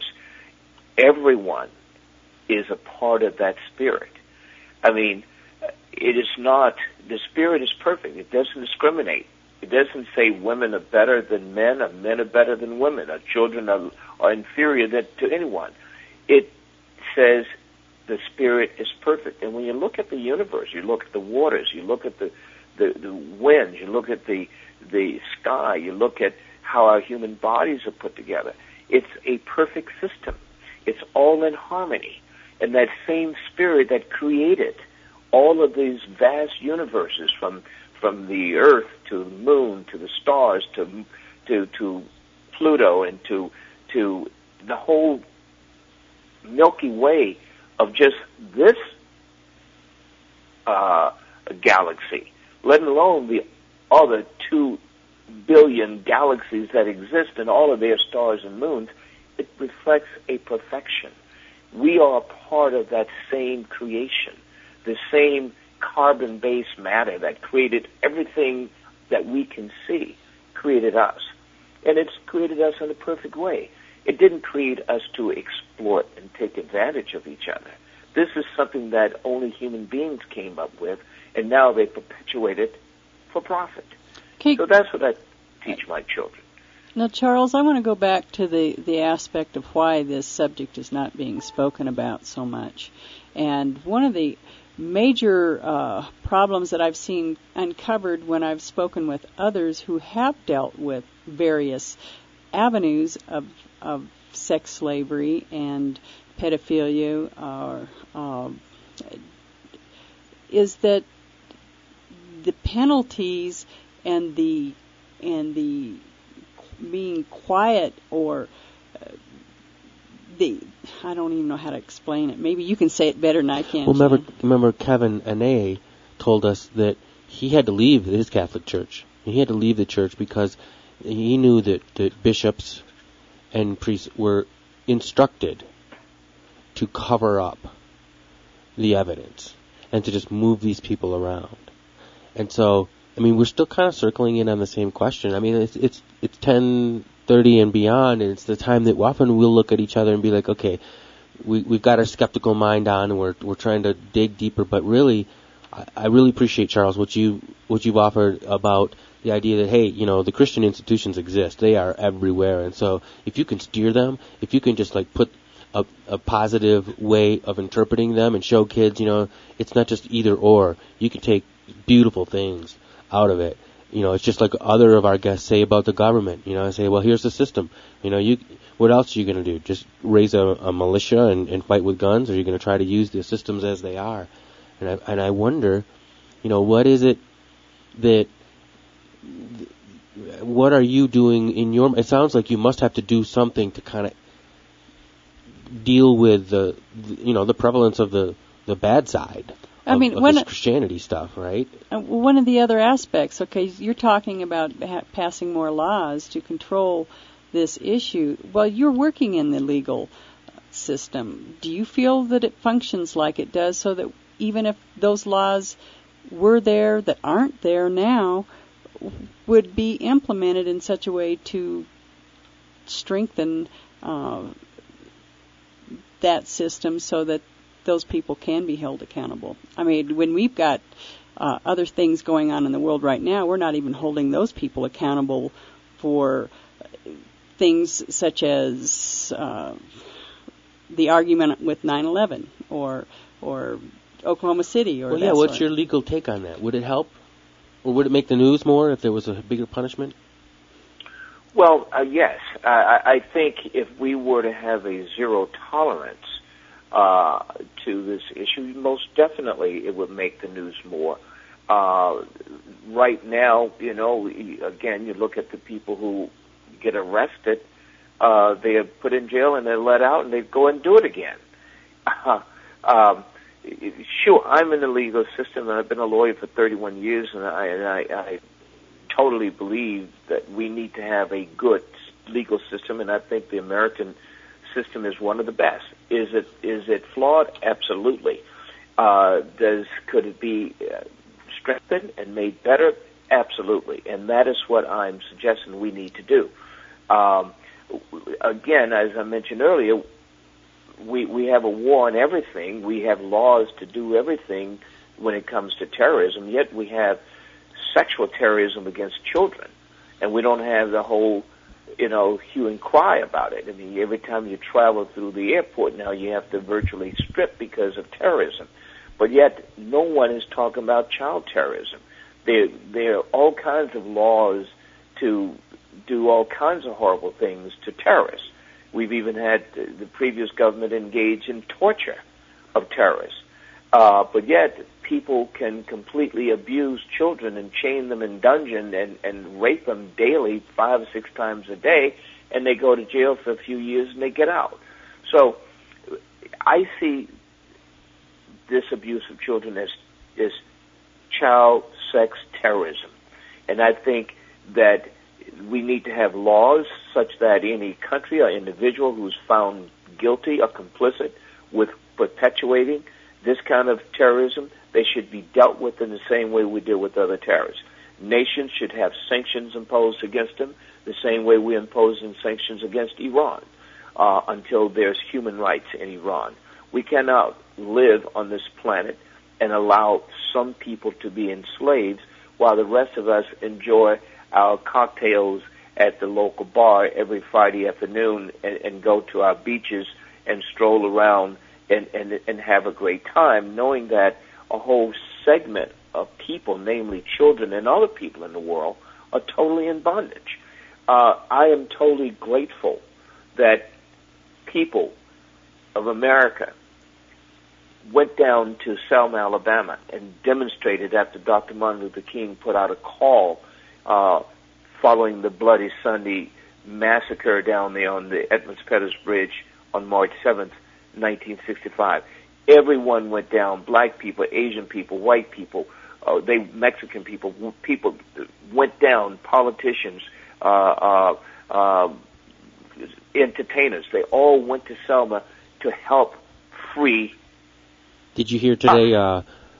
Everyone is a part of that spirit. I mean, it is not, the spirit is perfect. It doesn't discriminate. It doesn't say women are better than men, or men are better than women, or children are, are inferior that, to anyone. It says the spirit is perfect. And when you look at the universe, you look at the waters, you look at the, the, the winds, you look at the, the sky, you look at how our human bodies are put together, it's a perfect system. It's all in harmony. And that same spirit that created all of these vast universes, from from the Earth to the Moon to the stars to to to Pluto and to to the whole Milky Way of just this uh, galaxy, let alone the other two billion galaxies that exist and all of their stars and moons, it reflects a perfection. We are part of that same creation, the same carbon-based matter that created everything that we can see, created us. And it's created us in the perfect way. It didn't create us to exploit and take advantage of each other. This is something that only human beings came up with, and now they perpetuate it for profit. Okay. So that's what I teach my children. Now, Charles, I want to go back to the, the aspect of why this subject is not being spoken about so much. And one of the major uh, problems that I've seen uncovered when I've spoken with others who have dealt with various avenues of, of sex slavery and pedophilia uh, uh, is that the penalties and the and the being quiet or uh, the I don't even know how to explain it. Maybe you can say it better than I can. Well, remember, remember Kevin Ane told us that he had to leave his Catholic church. He had to leave the church because he knew that, that bishops and priests were instructed to cover up the evidence and to just move these people around. And so, I mean, we're still kind of circling in on the same question. I mean, it's it's it's ten thirty and beyond, and it's the time that often we'll look at each other and be like, okay, we we've got our skeptical mind on, and we're we're trying to dig deeper. But really, I, I really appreciate, Charles, what you what you've offered about the idea that, hey, you know, the Christian institutions exist; they are everywhere, and so if you can steer them, if you can just like put a, a positive way of interpreting them and show kids, you know, it's not just either or. You can take beautiful things out of it. You know, it's just like other of our guests say about the government. You know, I say, well, here's the system. You know, you what else are you going to do? Just raise a, a militia and, and fight with guns, or are you going to try to use the systems as they are? And I, and I wonder, you know, what is it that, what are you doing in your, it sounds like you must have to do something to kind of deal with the, you know, the prevalence of the, the bad side. I of, mean, of when this Christianity stuff, right? Uh, one of the other aspects, okay, you're talking about ha- passing more laws to control this issue. Well, you're working in the legal system. Do you feel that it functions like it does, so that even if those laws were there that aren't there now, would be implemented in such a way to strengthen uh, that system so that those people can be held accountable? I mean, when we've got uh, other things going on in the world right now, we're not even holding those people accountable for things such as uh, the argument with nine eleven or or Oklahoma City. Or well, that yeah. What's sort. your legal take on that? Would it help, or would it make the news more if there was a bigger punishment? Well, uh, yes. I, I think if we were to have a zero tolerance Uh, to this issue, most definitely it would make the news more. Uh, right now, you know, again, you look at the people who get arrested, uh, they are put in jail and they're let out and they go and do it again. Uh, um, sure, I'm in the legal system and I've been a lawyer for thirty-one years, and I, and I, I totally believe that we need to have a good legal system, and I think the American system is one of the best. Is it is it flawed? Absolutely. Uh, does could it be uh, strengthened and made better? Absolutely. And that is what I'm suggesting we need to do. Um, again, as I mentioned earlier, we we have a war on everything. We have laws to do everything when it comes to terrorism. Yet we have sexual terrorism against children, and we don't have the whole, you know, hue and cry about it. I mean, every time you travel through the airport now, you have to virtually strip because of terrorism. But yet, no one is talking about child terrorism. There, there are all kinds of laws to do all kinds of horrible things to terrorists. We've even had the previous government engage in torture of terrorists. Uh, but yet, people can completely abuse children and chain them in dungeon and, and rape them daily, five or six times a day, and they go to jail for a few years and they get out. So I see this abuse of children as, as child sex terrorism. And I think that we need to have laws such that any country or individual who's found guilty or complicit with perpetuating this kind of terrorism, they should be dealt with in the same way we deal with other terrorists. nations should have sanctions imposed against them, the same way we're imposing sanctions against Iran uh, until there's human rights in Iran. We cannot live on this planet and allow some people to be enslaved while the rest of us enjoy our cocktails at the local bar every Friday afternoon and, and go to our beaches and stroll around and, and, and have a great time, knowing that a whole segment of people, namely children and other people in the world, are totally in bondage. Uh, I am totally grateful that people of America went down to Selma, Alabama, and demonstrated after Doctor Martin Luther King put out a call uh, following the Bloody Sunday massacre down there on the Edmunds Pettus Bridge on March seventh, nineteen sixty-five. Everyone went down, black people, Asian people, white people, uh, they Mexican people, people went down, politicians, uh, uh, uh, entertainers. They all went to Selma to help free. Did you hear today uh,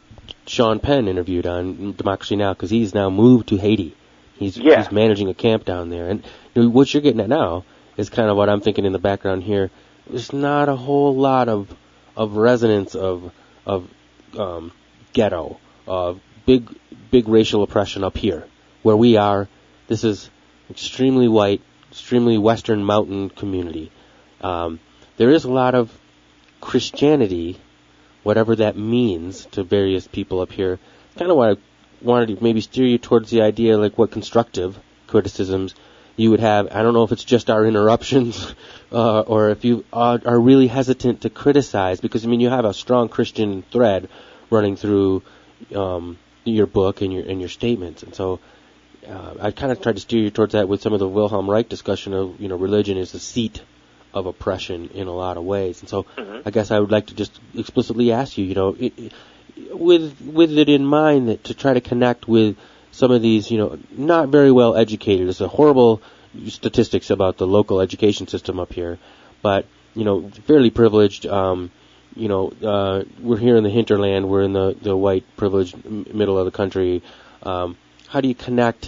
Sean Penn interviewed on Democracy Now! Because he's now moved to Haiti. He's, yeah. he's managing a camp down there. And you know, what you're getting at now is kind of what I'm thinking in the background here. There's not a whole lot of of resonance of of um, ghetto, of big big racial oppression up here. Where we are, this is extremely white, extremely Western mountain community. Um, there is a lot of Christianity, whatever that means to various people up here. Kind of what I wanted to maybe steer you towards the idea, like what constructive criticisms you would have. I don't know if it's just our interruptions uh, or if you are, are really hesitant to criticize, because, I mean, you have a strong Christian thread running through um, your book and your and your statements. And so uh, I kind of tried to steer you towards that with some of the Wilhelm Reich discussion of, you know, religion is the seat of oppression in a lot of ways. And so mm-hmm. I guess I would like to just explicitly ask you, you know, it, it, with with it in mind that to try to connect with some of these, you know, not very well educated. There's a horrible statistics about the local education system up here, but, you know, fairly privileged. Um, you know, uh, we're here in the hinterland. We're in the, the white privileged m- middle of the country. Um, how do you connect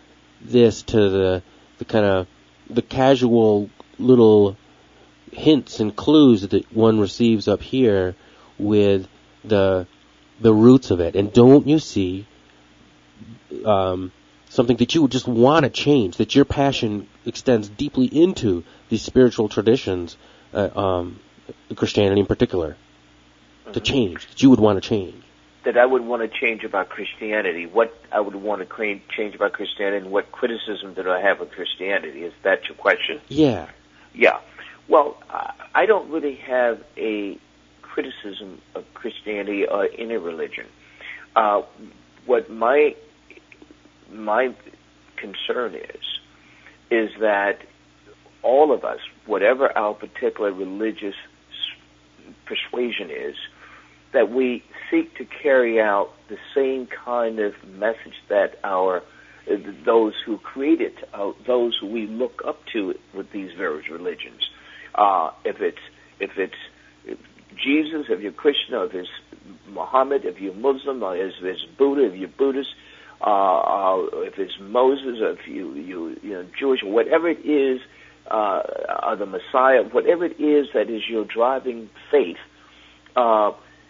this to the the kind of the casual little hints and clues that one receives up here with the the roots of it? And don't you see um, something that you would just want to change, that your passion extends deeply into these spiritual traditions, uh, um, Christianity in particular, mm-hmm. to change, that you would want to change? That I would want to change about Christianity, what I would want to cre- change about Christianity, and what criticism did I have of Christianity? Is that your question? Yeah. Yeah. Well, I don't really have a criticism of Christianity or any religion. Uh, what my my concern is, is that all of us, whatever our particular religious persuasion is, that we seek to carry out the same kind of message that our those who created, uh, those who we look up to with these various religions. Uh, if it's if it's if Jesus, if you're Christian, or if it's Muhammad, if you're Muslim, or if it's Buddha, if you're Buddhist, uh, uh, if it's Moses, or if you you you know Jewish, whatever it is, uh, or the Messiah, whatever it is that is your driving faith, uh,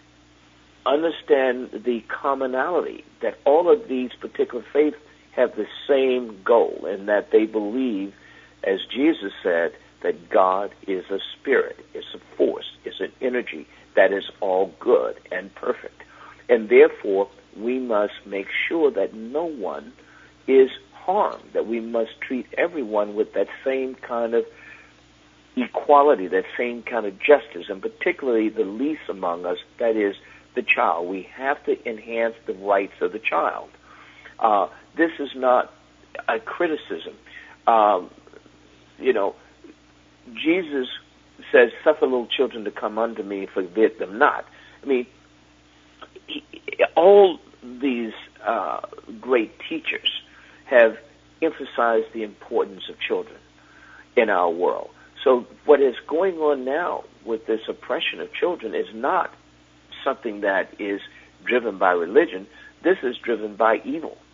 understand the commonality that all of these particular faiths have the same goal, and that they believe, as Jesus said, that God is a spirit, it's a force, it's an energy that is all good and perfect. And therefore, we must make sure that no one is harmed, that we must treat everyone with that same kind of equality, that same kind of justice, and particularly the least among us, that is the child. We have to enhance the rights of the child. Uh, this is not a criticism. Um, you know, Jesus says, suffer little children to come unto me and forbid them not. I mean, he, all these uh, great teachers have emphasized the importance of children in our world. So what is going on now with this oppression of children is not something that is driven by religion. This is driven by evil.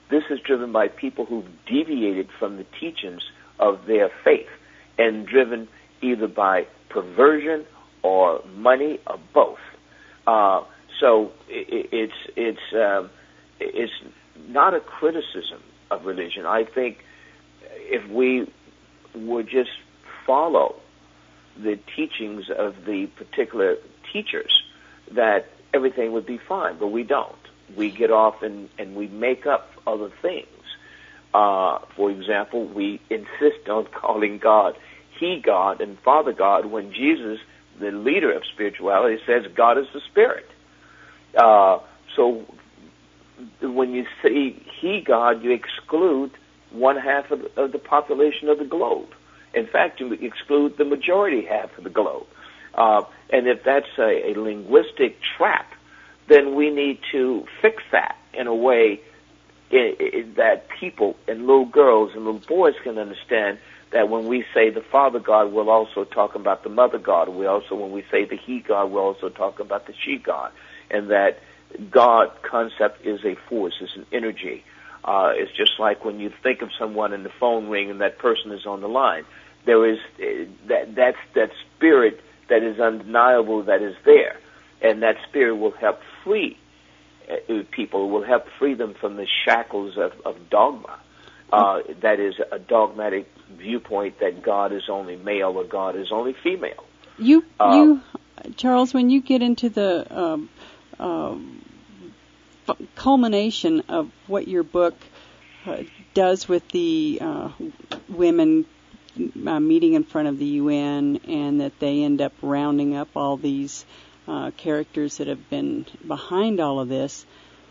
This is driven by people who've deviated from the teachings of their faith and driven either by perversion or money or both. Uh, so it, it's it's um, it's not a criticism of religion. I think if we would just follow the teachings of the particular teachers, that everything would be fine, but we don't. We get off and, and we make up other things. Uh, for example, we insist on calling God He God and Father God when Jesus, the leader of spirituality, says God is the Spirit. Uh, so when you say He God, you exclude one half of the, of the population of the globe. In fact, you exclude the majority half of the globe. Uh, and if that's a, a linguistic trap, then we need to fix that in a way I- I- that people and little girls and little boys can understand that when we say the Father God, we're also talking about the Mother God. We also, when we say the He God, we're also talking about the She God. And that God concept is a force, it's an energy. Uh, it's just like when you think of someone and the phone ring and that person is on the line. There is uh, that that's that spirit that is undeniable that is there. And that spirit will help free uh, people, will help free them from the shackles of, of dogma. Uh, that is a dogmatic viewpoint that God is only male or God is only female. You, uh, you, Charles, when you get into the um, um, f- culmination of what your book uh, does with the uh, women uh, meeting in front of the U N, and that they end up rounding up all these uh, characters that have been behind all of this,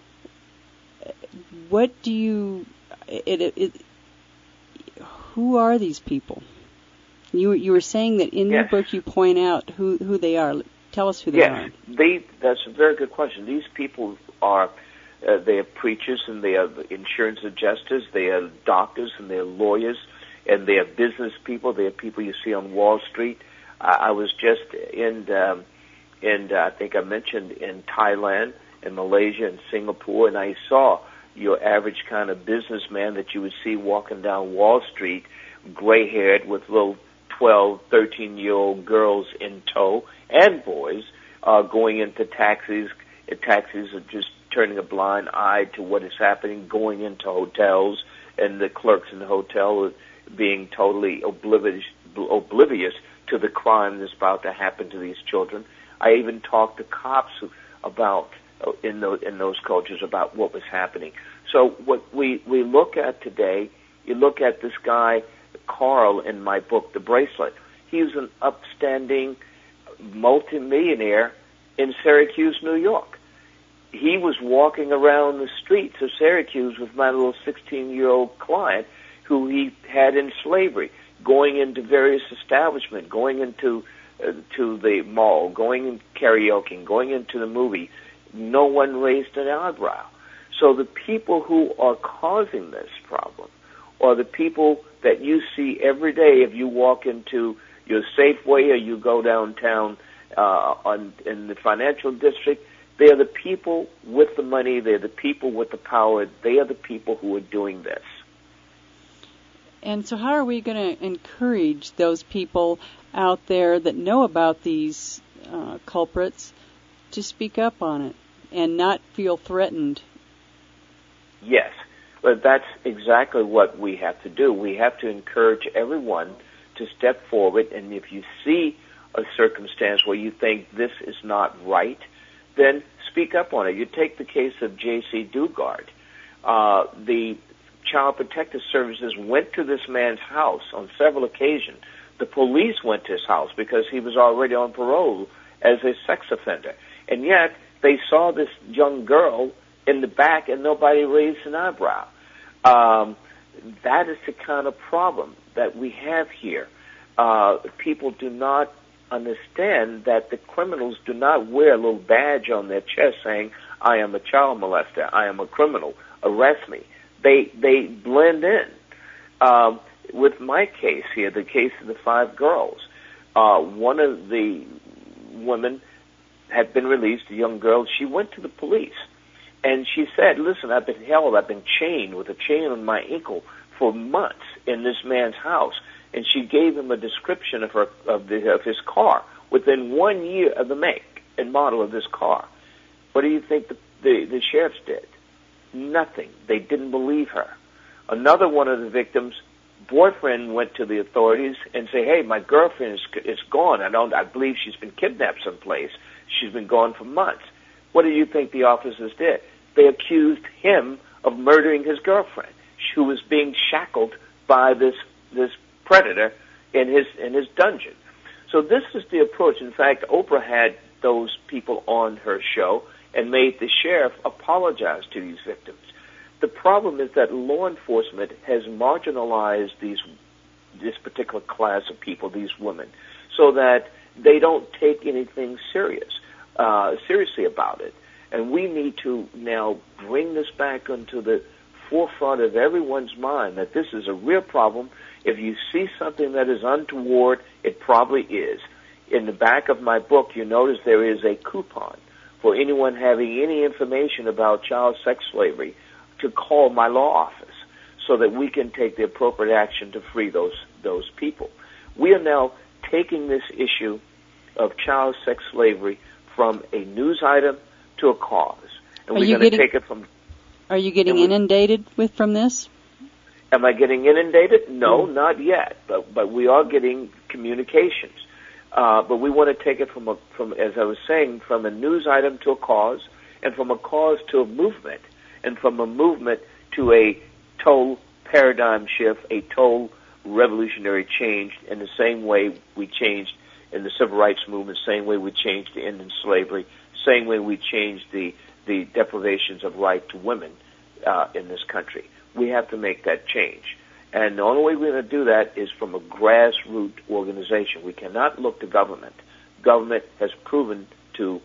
what do you... It, it, it, who are these people? You you were saying that in yes. your book you point out who, who they are. Tell us who they yes. are. They, that's a very good question. These people are, uh, they are preachers and they are insurance adjusters, they are doctors and they are lawyers, and they are business people. They are people you see on Wall Street. Uh, I was just in, um, in uh, I think I mentioned, in Thailand, in Malaysia, and Singapore, and I saw your average kind of businessman that you would see walking down Wall Street, gray-haired with little twelve, thirteen-year-old girls in tow, and boys, uh, going into taxis. Uh, taxis are just turning a blind eye to what is happening, going into hotels, and the clerks in the hotel are being totally oblivious, oblivious to the crime that's about to happen to these children. I even talked to cops who, about in those, in those cultures about what was happening. So what we, we look at today, you look at this guy, Carl, in my book, The Bracelet. He was an upstanding multimillionaire in Syracuse, New York. He was walking around the streets of Syracuse with my little sixteen-year-old client who he had in slavery, going into various establishments, going into uh, to the mall, going in karaoke, going into the movie. No one raised an eyebrow. So the people who are causing this problem are the people that you see every day if you walk into your Safeway or you go downtown uh, on, in the financial district. They are the people with the money. They're the people with the power. They are the people who are doing this. And so how are we going to encourage those people out there that know about these uh, culprits to speak up on it and not feel threatened? Yes, but that's exactly what we have to do. We have to encourage everyone to step forward, and if you see a circumstance where you think this is not right, then speak up on it. You take the case of J C Dugard. Uh, the Child Protective Services went to this man's house on several occasions. The police went to his house because he was already on parole as a sex offender. And yet, they saw this young girl in the back and nobody raised an eyebrow. Um, that is the kind of problem that we have here. Uh, people do not understand that the criminals do not wear a little badge on their chest saying, I am a child molester, I am a criminal, arrest me. They they blend in. Um, with my case here, the case of the five girls, uh, one of the women had been released, a young girl. She went to the police And she said, listen, I've been held, I've been chained with a chain on my ankle for months in this man's house. And she gave him a description of her of, the, of his car within one year of the make and model of this car. What do you think the, the, the sheriffs did? Nothing. They didn't believe her. Another one of the victims' boyfriend went to the authorities and said, hey, my girlfriend is, is gone. I don't. I believe she's been kidnapped someplace. She's been gone for months. What do you think the officers did? They accused him of murdering his girlfriend, who was being shackled by this this predator in his in his dungeon. So this is the approach. In fact, Oprah had those people on her show and made the sheriff apologize to these victims. The problem is that law enforcement has marginalized these this particular class of people, these women, so that they don't take anything serious uh, seriously about it. And we need to now bring this back into the forefront of everyone's mind that this is a real problem. If you see something that is untoward, it probably is. In the back of my book, you notice there is a coupon for anyone having any information about child sex slavery to call my law office so that we can take the appropriate action to free those those people. We are now taking this issue of child sex slavery from a news item to a cause. And are we're going to take it from... Are you getting we, inundated with from this? Am I getting inundated? No, mm. not yet. But but we are getting communications. Uh, but we want to take it from, a, from, as I was saying, from a news item to a cause, and from a cause to a movement, and from a movement to a total paradigm shift, a total revolutionary change in the same way we changed in the civil rights movement, same way we changed to end in slavery, same way we changed the, the deprivations of right to women uh, in this country. We have to make that change. And the only way we're going to do that is from a grassroots organization. We cannot look to government. Government has proven to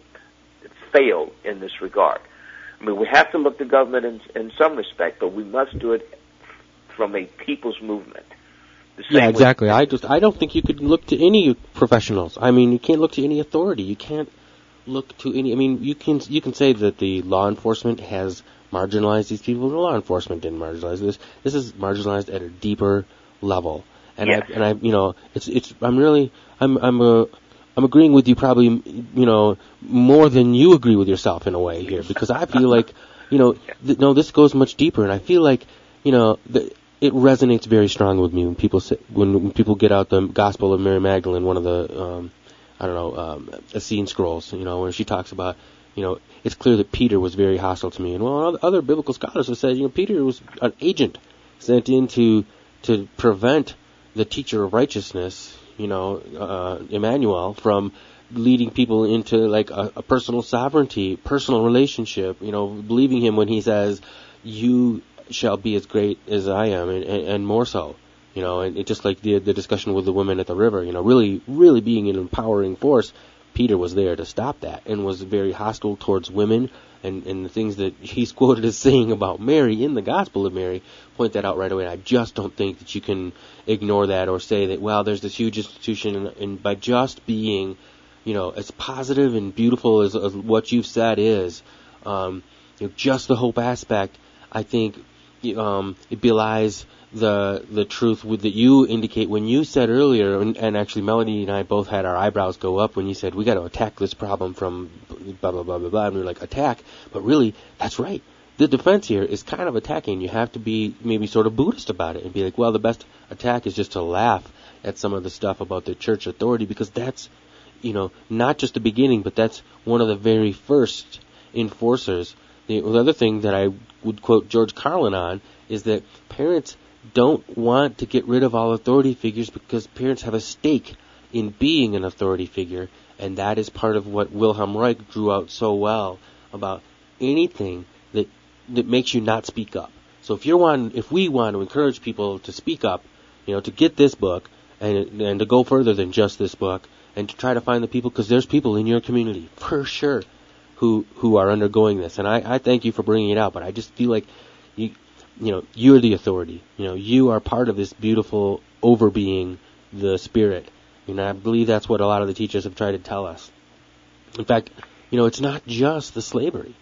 fail in this regard. I mean, we have to look to government in, in some respect, but we must do it from a people's movement. Yeah, exactly. I just I don't think you could look to any professionals. I mean, you can't look to any authority. You can't look to any. I mean, you can you can say that the law enforcement has marginalized these people. The law enforcement didn't marginalize this. This is marginalized at a deeper level. And yes. I and I you know it's it's I'm really I'm I'm a I'm agreeing with you probably, you know, more than you agree with yourself in a way here, because I feel like, you know, th- no, this goes much deeper, and I feel like, you know, the, it resonates very strong with me when people say, when, when people get out the Gospel of Mary Magdalene, one of the, um, I don't know, um, Essene scrolls, you know, where she talks about, you know, it's clear that Peter was very hostile to me, and well, other biblical scholars have said, you know, Peter was an agent sent in to to prevent the teacher of righteousness, you know, uh, Emmanuel, from leading people into like a, a personal sovereignty, personal relationship, you know, believing him when he says, you shall be as great as I am, and, and, and more so, you know, and it just like the, the discussion with the women at the river, you know, really, really being an empowering force. Peter was there to stop that and was very hostile towards women, and, and the things that he's quoted as saying about Mary in the Gospel of Mary point that out right away. And I just don't think that you can ignore that or say that, well, there's this huge institution, and, and by just being, you know, as positive and beautiful as, as what you've said is, um, you know, just the hope aspect, I think um, it belies the the truth with, that you indicate when you said earlier, and, and actually Melody and I both had our eyebrows go up when you said we got to attack this problem from blah blah blah blah blah, and we were like, attack, but really that's right. The defense here is kind of attacking. You have to be maybe sort of Buddhist about it and be like, well, the best attack is just to laugh at some of the stuff about the church authority, because that's, you know, not just the beginning, but that's one of the very first enforcers. The, the other thing that I would quote George Carlin on is that parents don't want to get rid of all authority figures because parents have a stake in being an authority figure, and that is part of what Wilhelm Reich drew out so well about anything that that makes you not speak up. So if you're one, if we want to encourage people to speak up, you know, to get this book and and to go further than just this book, and to try to find the people, because there's people in your community for sure who who are undergoing this, and I, I thank you for bringing it out. But I just feel like you. You know, you're the authority. You know, you are part of this beautiful overbeing, the spirit. You know, I believe that's what a lot of the teachers have tried to tell us. In fact, you know, it's not just the slavery.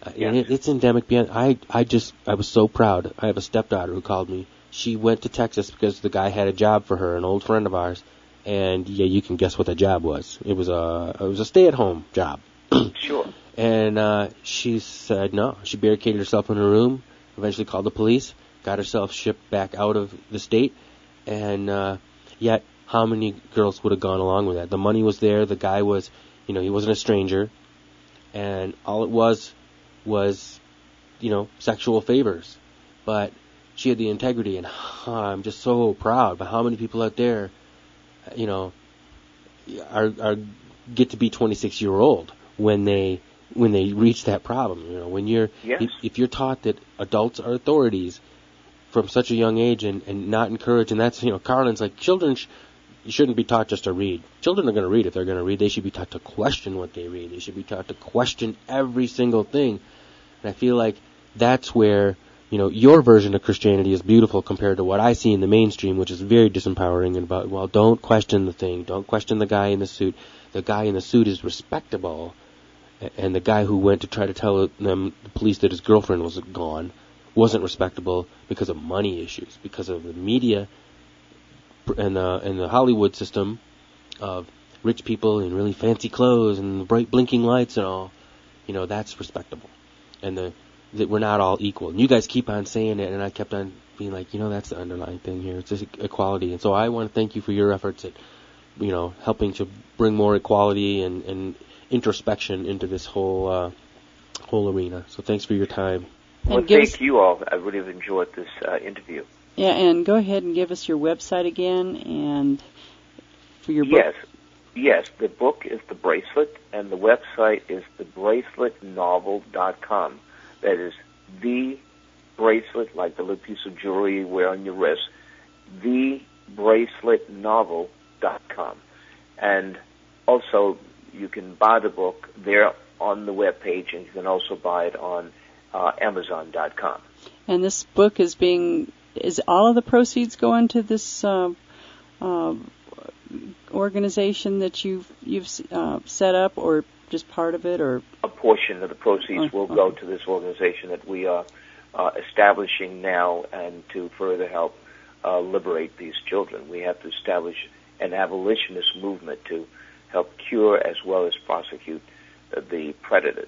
Uh, Yes. and it, it's endemic beyond. I, I just, I was so proud. I have a stepdaughter who called me. She went to Texas because the guy had a job for her, an old friend of ours. And yeah, you can guess what that job was. It was a, it was a stay-at-home job. Sure. And uh, she said no. She barricaded herself in her room. Eventually called the police. Got herself shipped back out of the state. And uh, yet, how many girls would have gone along with that? The money was there. The guy was, you know, he wasn't a stranger. And all it was was, you know, sexual favors. But she had the integrity, and huh, I'm just so proud by how many people out there, you know, are, are get to be twenty-six year old when they when they reach that problem. You know, when you're Yes. if, if you're taught that adults are authorities from such a young age, and, and not encouraged, and that's, you know, Carlin's like, children sh- you shouldn't be taught just to read. Children are going to read if they're going to read. They should be taught to question what they read. They should be taught to question every single thing. And I feel like that's where, you know, your version of Christianity is beautiful compared to what I see in the mainstream, which is very disempowering and about, well, don't question the thing. Don't question the guy in the suit. The guy in the suit is respectable. And the guy who went to try to tell them, the police, that his girlfriend was gone, wasn't respectable because of money issues, because of the media and the, and the Hollywood system of rich people in really fancy clothes and bright blinking lights and all. You know, that's respectable. And the that we're not all equal. And you guys keep on saying it, and I kept on being like, you know, that's the underlying thing here. It's just equality. And so I want to thank you for your efforts at, you know, helping to bring more equality and, and introspection into this whole uh, whole arena. So thanks for your time. Well, And give thank us- you all. I really have enjoyed this uh, interview. Yeah, and go ahead and give us your website again and for your book. Yes. Yes, the book is The Bracelet, and the website is the bracelet novel dot com. That is the bracelet, like the little piece of jewelry you wear on your wrist, the bracelet novel dot com. And also, you can buy the book there on the webpage, and you can also buy it on uh, amazon dot com. And this book is being, is all of the proceeds going to this uh, uh, organization that you've you've uh, set up, or just part of it, or A portion of the proceeds Oh, will okay. go to this organization that we are uh, establishing now, and to further help uh, liberate these children. We have to establish an abolitionist movement to help cure as well as prosecute uh, the predators.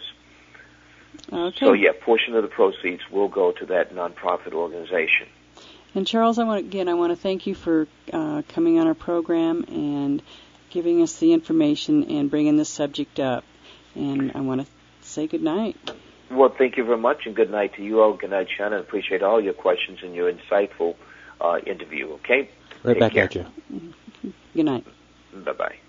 okay. So, yeah, a portion of the proceeds will go to that nonprofit organization. And Charles, I want again, I want to thank you for uh, coming on our program and giving us the information and bringing this subject up. And I want to say good night. Well, thank you very much, and good night to you all. Good night, Shannon. Appreciate all your questions and your insightful uh, interview, okay? Right Take back care. at you. Good night. Bye-bye.